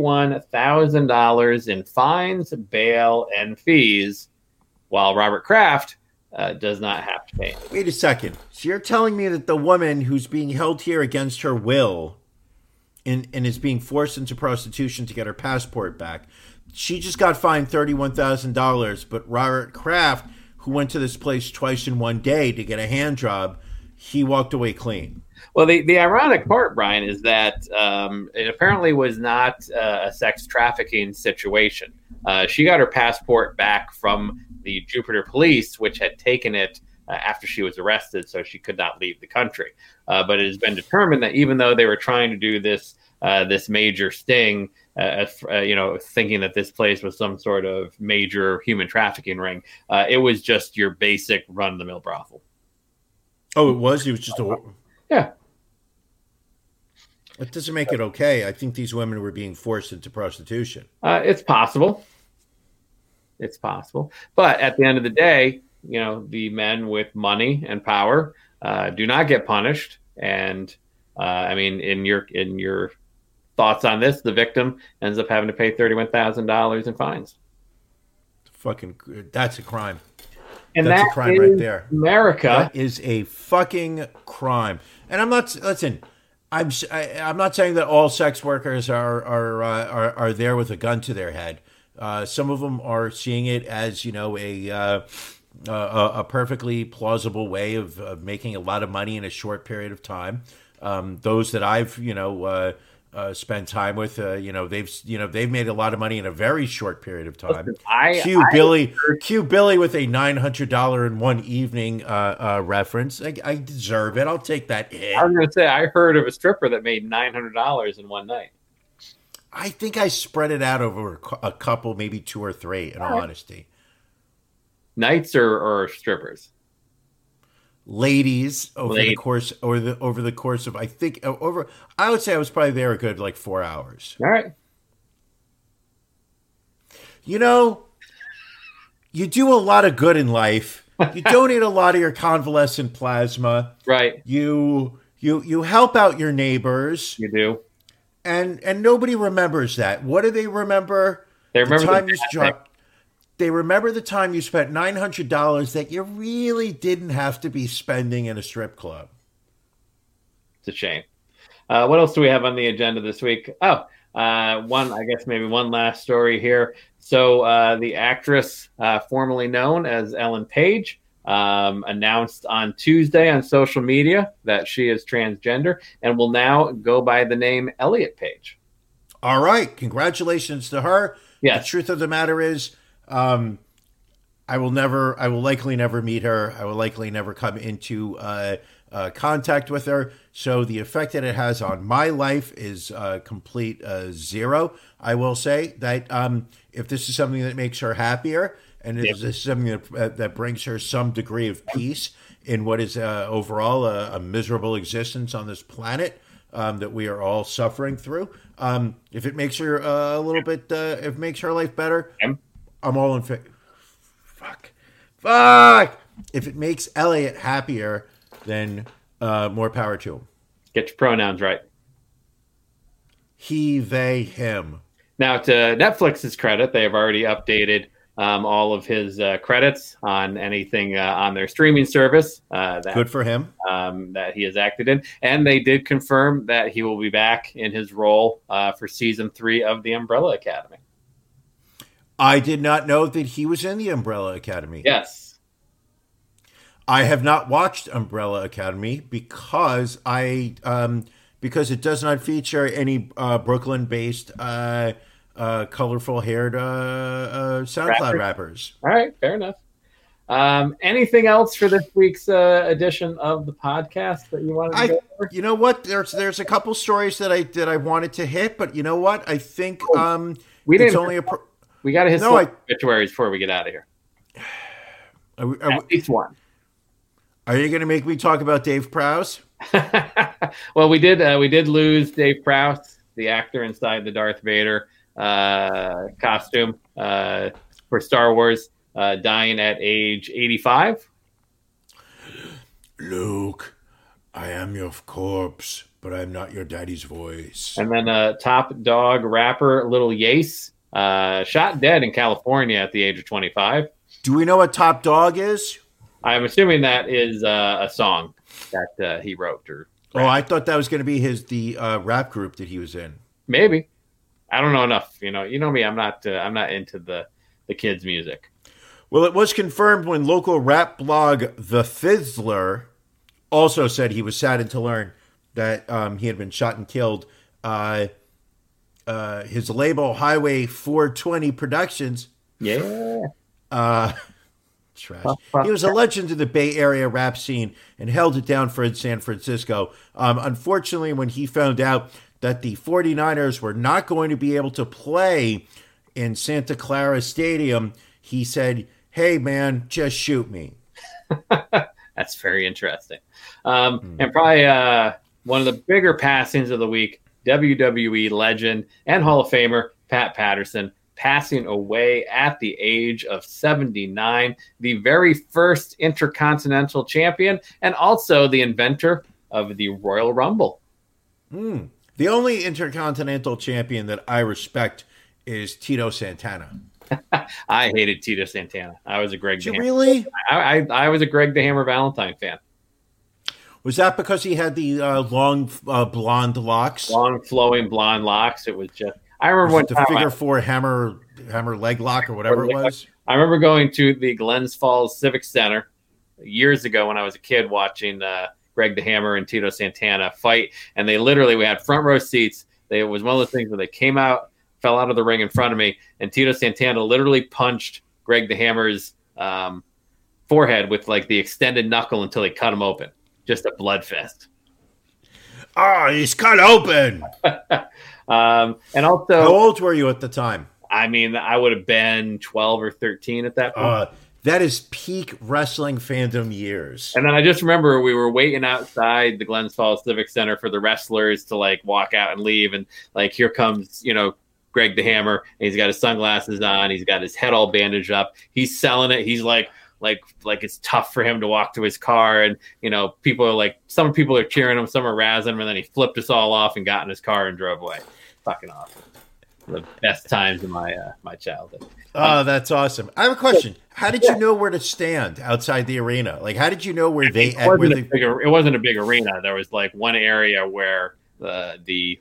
$31,000 in fines, bail, and fees, while Robert Kraft does not have to pay. Wait a second. So you're telling me that the woman who's being held here against her will and is being forced into prostitution to get her passport back, she just got fined $31,000, but Robert Kraft, who went to this place twice in one day to get a hand job, he walked away clean. Well, the ironic part, Brian, is that it apparently was not a sex trafficking situation. She got her passport back from the Jupiter police, which had taken it after she was arrested, so she could not leave the country. But it has been determined that even though they were trying to do this major sting, thinking that this place was some sort of major human trafficking ring, it was just your basic run-of-the-mill brothel. Oh, it was? It was just a... Yeah. It doesn't make it okay. I think these women were being forced into prostitution. It's possible. It's possible. But at the end of the day, the men with money and power do not get punished. And in your thoughts on this, the victim ends up having to pay $31,000 in fines. That's a crime. And that's a crime right there. America. That is a fucking crime. And I'm not saying that all sex workers are there with a gun to their head. Some of them are seeing it as a perfectly plausible way of making a lot of money in a short period of time. Those that I've spent time with, they've made a lot of money in a very short period of time. Cue Billy with a $900 in one evening reference. I deserve it. I'll take that hit. I was going to say, I heard of a stripper that made $900 in one night. I think I spread it out over a couple, maybe two or three, in all honesty. Nights or strippers? Ladies over the course of I would say I was probably there a good 4 hours. All right. You do a lot of good in life. You donate a lot of your convalescent plasma. Right. You help out your neighbors. You do. And nobody remembers that. What do they remember? They remember They remember the time you spent $900 that you really didn't have to be spending in a strip club. It's a shame. What else do we have on the agenda this week? One last story here. So the actress formerly known as Ellen Page announced on Tuesday on social media that she is transgender and will now go by the name Elliot Page. All right. Congratulations to her. Yes. The truth of the matter is, I will likely never meet her. I will likely never come into contact with her. So the effect that it has on my life is complete zero. I will say that if this is something that makes her happier and if this is something that brings her some degree of peace in what is overall a miserable existence on this planet that we are all suffering through, if it makes her if it makes her life better, I'm all in favor. Fuck. If it makes Elliot happier, then more power to him. Get your pronouns right. He, they, him. Now, to Netflix's credit, they have already updated all of his credits on anything on their streaming service. Good for him. That he has acted in. And they did confirm that he will be back in his role for season 3 of The Umbrella Academy. I did not know that he was in The Umbrella Academy. Yes. I have not watched Umbrella Academy because because it does not feature any Brooklyn-based colorful-haired SoundCloud rappers. All right, fair enough. Anything else for this week's edition of the podcast that you wanted to go over? You know what? There's a couple stories that I wanted to hit, but you know what? I think we it's didn't. Only we got to hit some obituaries before we get out of here. At least one. Are you going to make me talk about Dave Prowse? Well, we did lose Dave Prowse, the actor inside the Darth Vader costume for Star Wars, dying at age 85. Luke, I am your corpse, but I'm not your daddy's voice. And then top dog rapper Lil Yace, shot dead in California at the age of 25. Do we know what Top Dog is? I'm assuming that is a song that he wrote. I thought that was going to be the rap group that he was in. Maybe. I don't know enough. You know me. I'm not into the kids' music. Well, it was confirmed when local rap blog The Fizzler also said he was saddened to learn that he had been shot and killed. His label, Highway 420 Productions. Yeah. Trash. He was a legend in the Bay Area rap scene and held it down for San Francisco. Unfortunately, when he found out that the 49ers were not going to be able to play in Santa Clara Stadium, he said, "Hey, man, just shoot me." That's very interesting. And probably one of the bigger passings of the week, WWE legend and Hall of Famer Pat Patterson, passing away at the age of 79, the very first Intercontinental Champion, and also the inventor of the Royal Rumble. The only Intercontinental Champion that I respect is Tito Santana. I hated Tito Santana. I was a Greg the Hammer. Really? I was a Greg the Hammer Valentine fan. Was that because he had the long blonde locks? Long flowing blonde locks. It was just... I remember when the figure 4 hammer leg lock or whatever it was. I remember going to the Glens Falls Civic Center years ago when I was a kid, watching Greg the Hammer and Tito Santana fight, and we had front row seats. It was one of those things where they came out, fell out of the ring in front of me, and Tito Santana literally punched Greg the Hammer's forehead with like the extended knuckle until he cut him open. Just a blood fest. He's cut open. And also, how old were you at the time? I mean, I would have been 12 or 13 at that point. That is peak wrestling fandom years. And then I just remember we were waiting outside the Glens Falls Civic Center for the wrestlers to like walk out and leave. And like, here comes, Greg the Hammer. And he's got his sunglasses on. He's got his head all bandaged up. He's selling it. He's like it's tough for him to walk to his car. And, people are like, some people are cheering him, some are razzing him. And then he flipped us all off and got in his car and drove away. Fucking awesome. The best times in my childhood. Oh, that's awesome. I have a question. How did you know where to stand outside the arena? Like, how did you know where it wasn't a big arena. There was like one area where the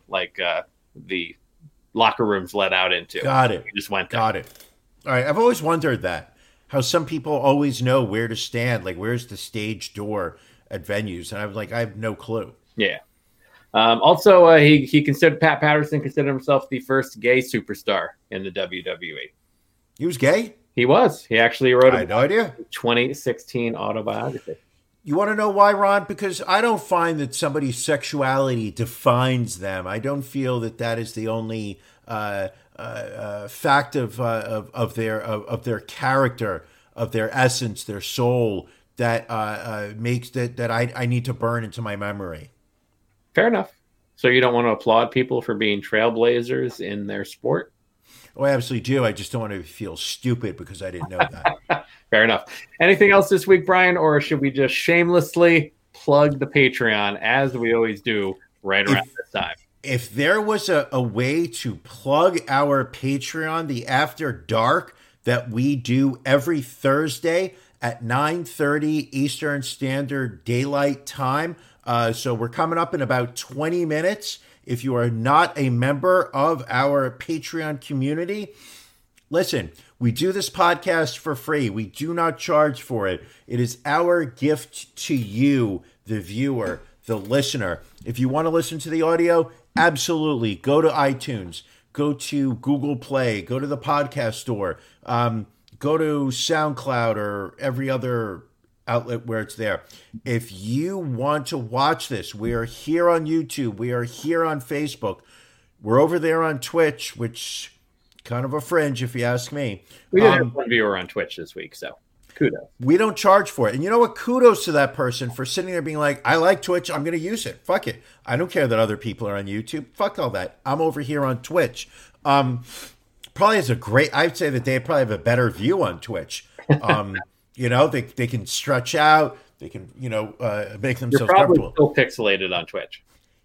locker rooms led out into. Got it. You just went there. Got it. All right. I've always wondered that. How some people always know where to stand. Like, where's the stage door at venues? And I was like, I have no clue. Yeah. Also, Pat Patterson considered himself the first gay superstar in the WWE. He was gay? He was. He actually wrote I had no idea. 2016 autobiography. You want to know why, Ron? Because I don't find that somebody's sexuality defines them. I don't feel that is the only fact of their character, of their essence, their soul that makes that I need to burn into my memory. Fair enough. So you don't want to applaud people for being trailblazers in their sport? Oh, I absolutely do. I just don't want to feel stupid because I didn't know that. Fair enough. Anything else this week, Brian, or should we just shamelessly plug the Patreon as we always do right around this time. If there was a way to plug our Patreon, the After Dark that we do every Thursday at 9:30 Eastern Standard Daylight Time. So we're coming up in about 20 minutes. If you are not a member of our Patreon community, listen, we do this podcast for free. We do not charge for it. It is our gift to you, the viewer, the listener. If you want to listen to the audio, absolutely. Go to iTunes, go to Google Play, go to the podcast store, go to SoundCloud or every other outlet where it's there. If you want to watch this, we are here on YouTube. We are here on Facebook. We're over there on Twitch, which kind of a fringe if you ask me. We did have one viewer on Twitch this week, so kudos. We don't charge for it. And you know what? Kudos to that person for sitting there being like, I like Twitch. I'm going to use it. Fuck it. I don't care that other people are on YouTube. Fuck all that. I'm over here on Twitch. Probably has a great, I'd say that they probably have a better view on Twitch. You know, they can stretch out. They can, make themselves You're probably comfortable. still pixelated on Twitch.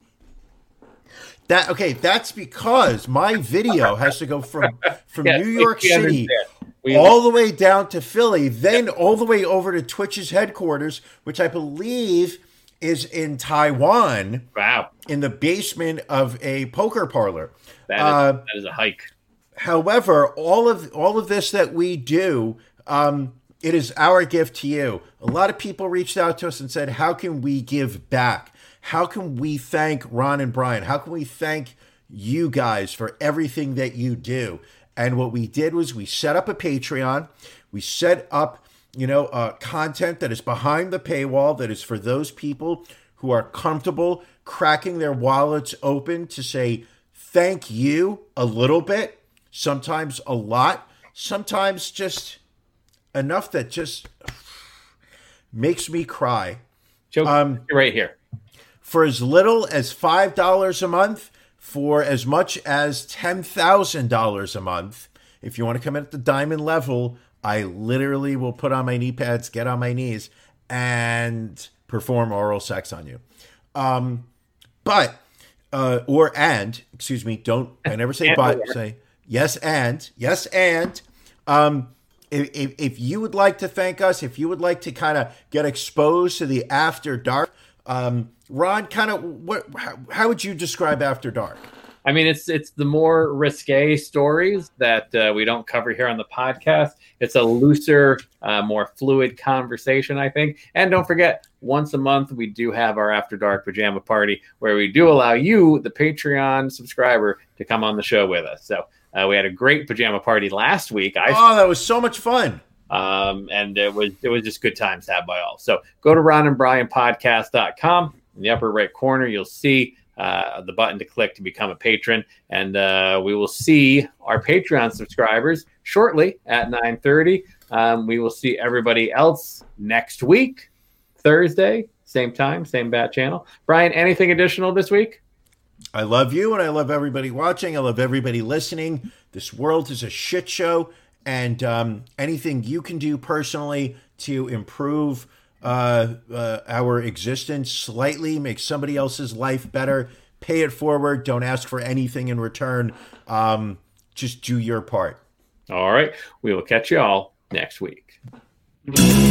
That's because my video has to go from Yes, New York we City understand. all the way down to Philly, then all the way over to Twitch's headquarters, which I believe is in Taiwan. Wow. In the basement of a poker parlor. That is a hike. However, all of this that we do, it is our gift to you. A lot of people reached out to us and said, how can we give back? How can we thank Ron and Brian? How can we thank you guys for everything that you do? And what we did was we set up a Patreon. We set up, content that is behind the paywall, that is for those people who are comfortable cracking their wallets open to say thank you a little bit, sometimes a lot, sometimes just enough that just makes me cry. Joe, right here. For as little as $5 a month, for as much as $10,000 a month, if you want to come in at the diamond level, I literally will put on my knee pads, get on my knees, and perform oral sex on you. I never say but, say yes and. If you would like to thank us, if you would like to kind of get exposed to the After Dark, Ron, how would you describe After Dark? I mean, it's the more risque stories that we don't cover here on the podcast. It's a looser, more fluid conversation, I think. And don't forget, once a month, we do have our After Dark Pajama Party, where we do allow you, the Patreon subscriber, to come on the show with us. So we had a great pajama party last week. That was so much fun. And it was just good times to have by all. So go to ronandbrianpodcast.com. In the upper right corner, you'll see the button to click to become a patron. And we will see our Patreon subscribers shortly at 9:30. We will see everybody else next week, Thursday, same time, same bat channel. Brian, anything additional this week? I love you, and I love everybody watching. I love everybody listening. This world is a shit show, and anything you can do personally to improve our existence slightly, make somebody else's life better, pay it forward. Don't ask for anything in return. Just do your part. All right. We will catch you all next week.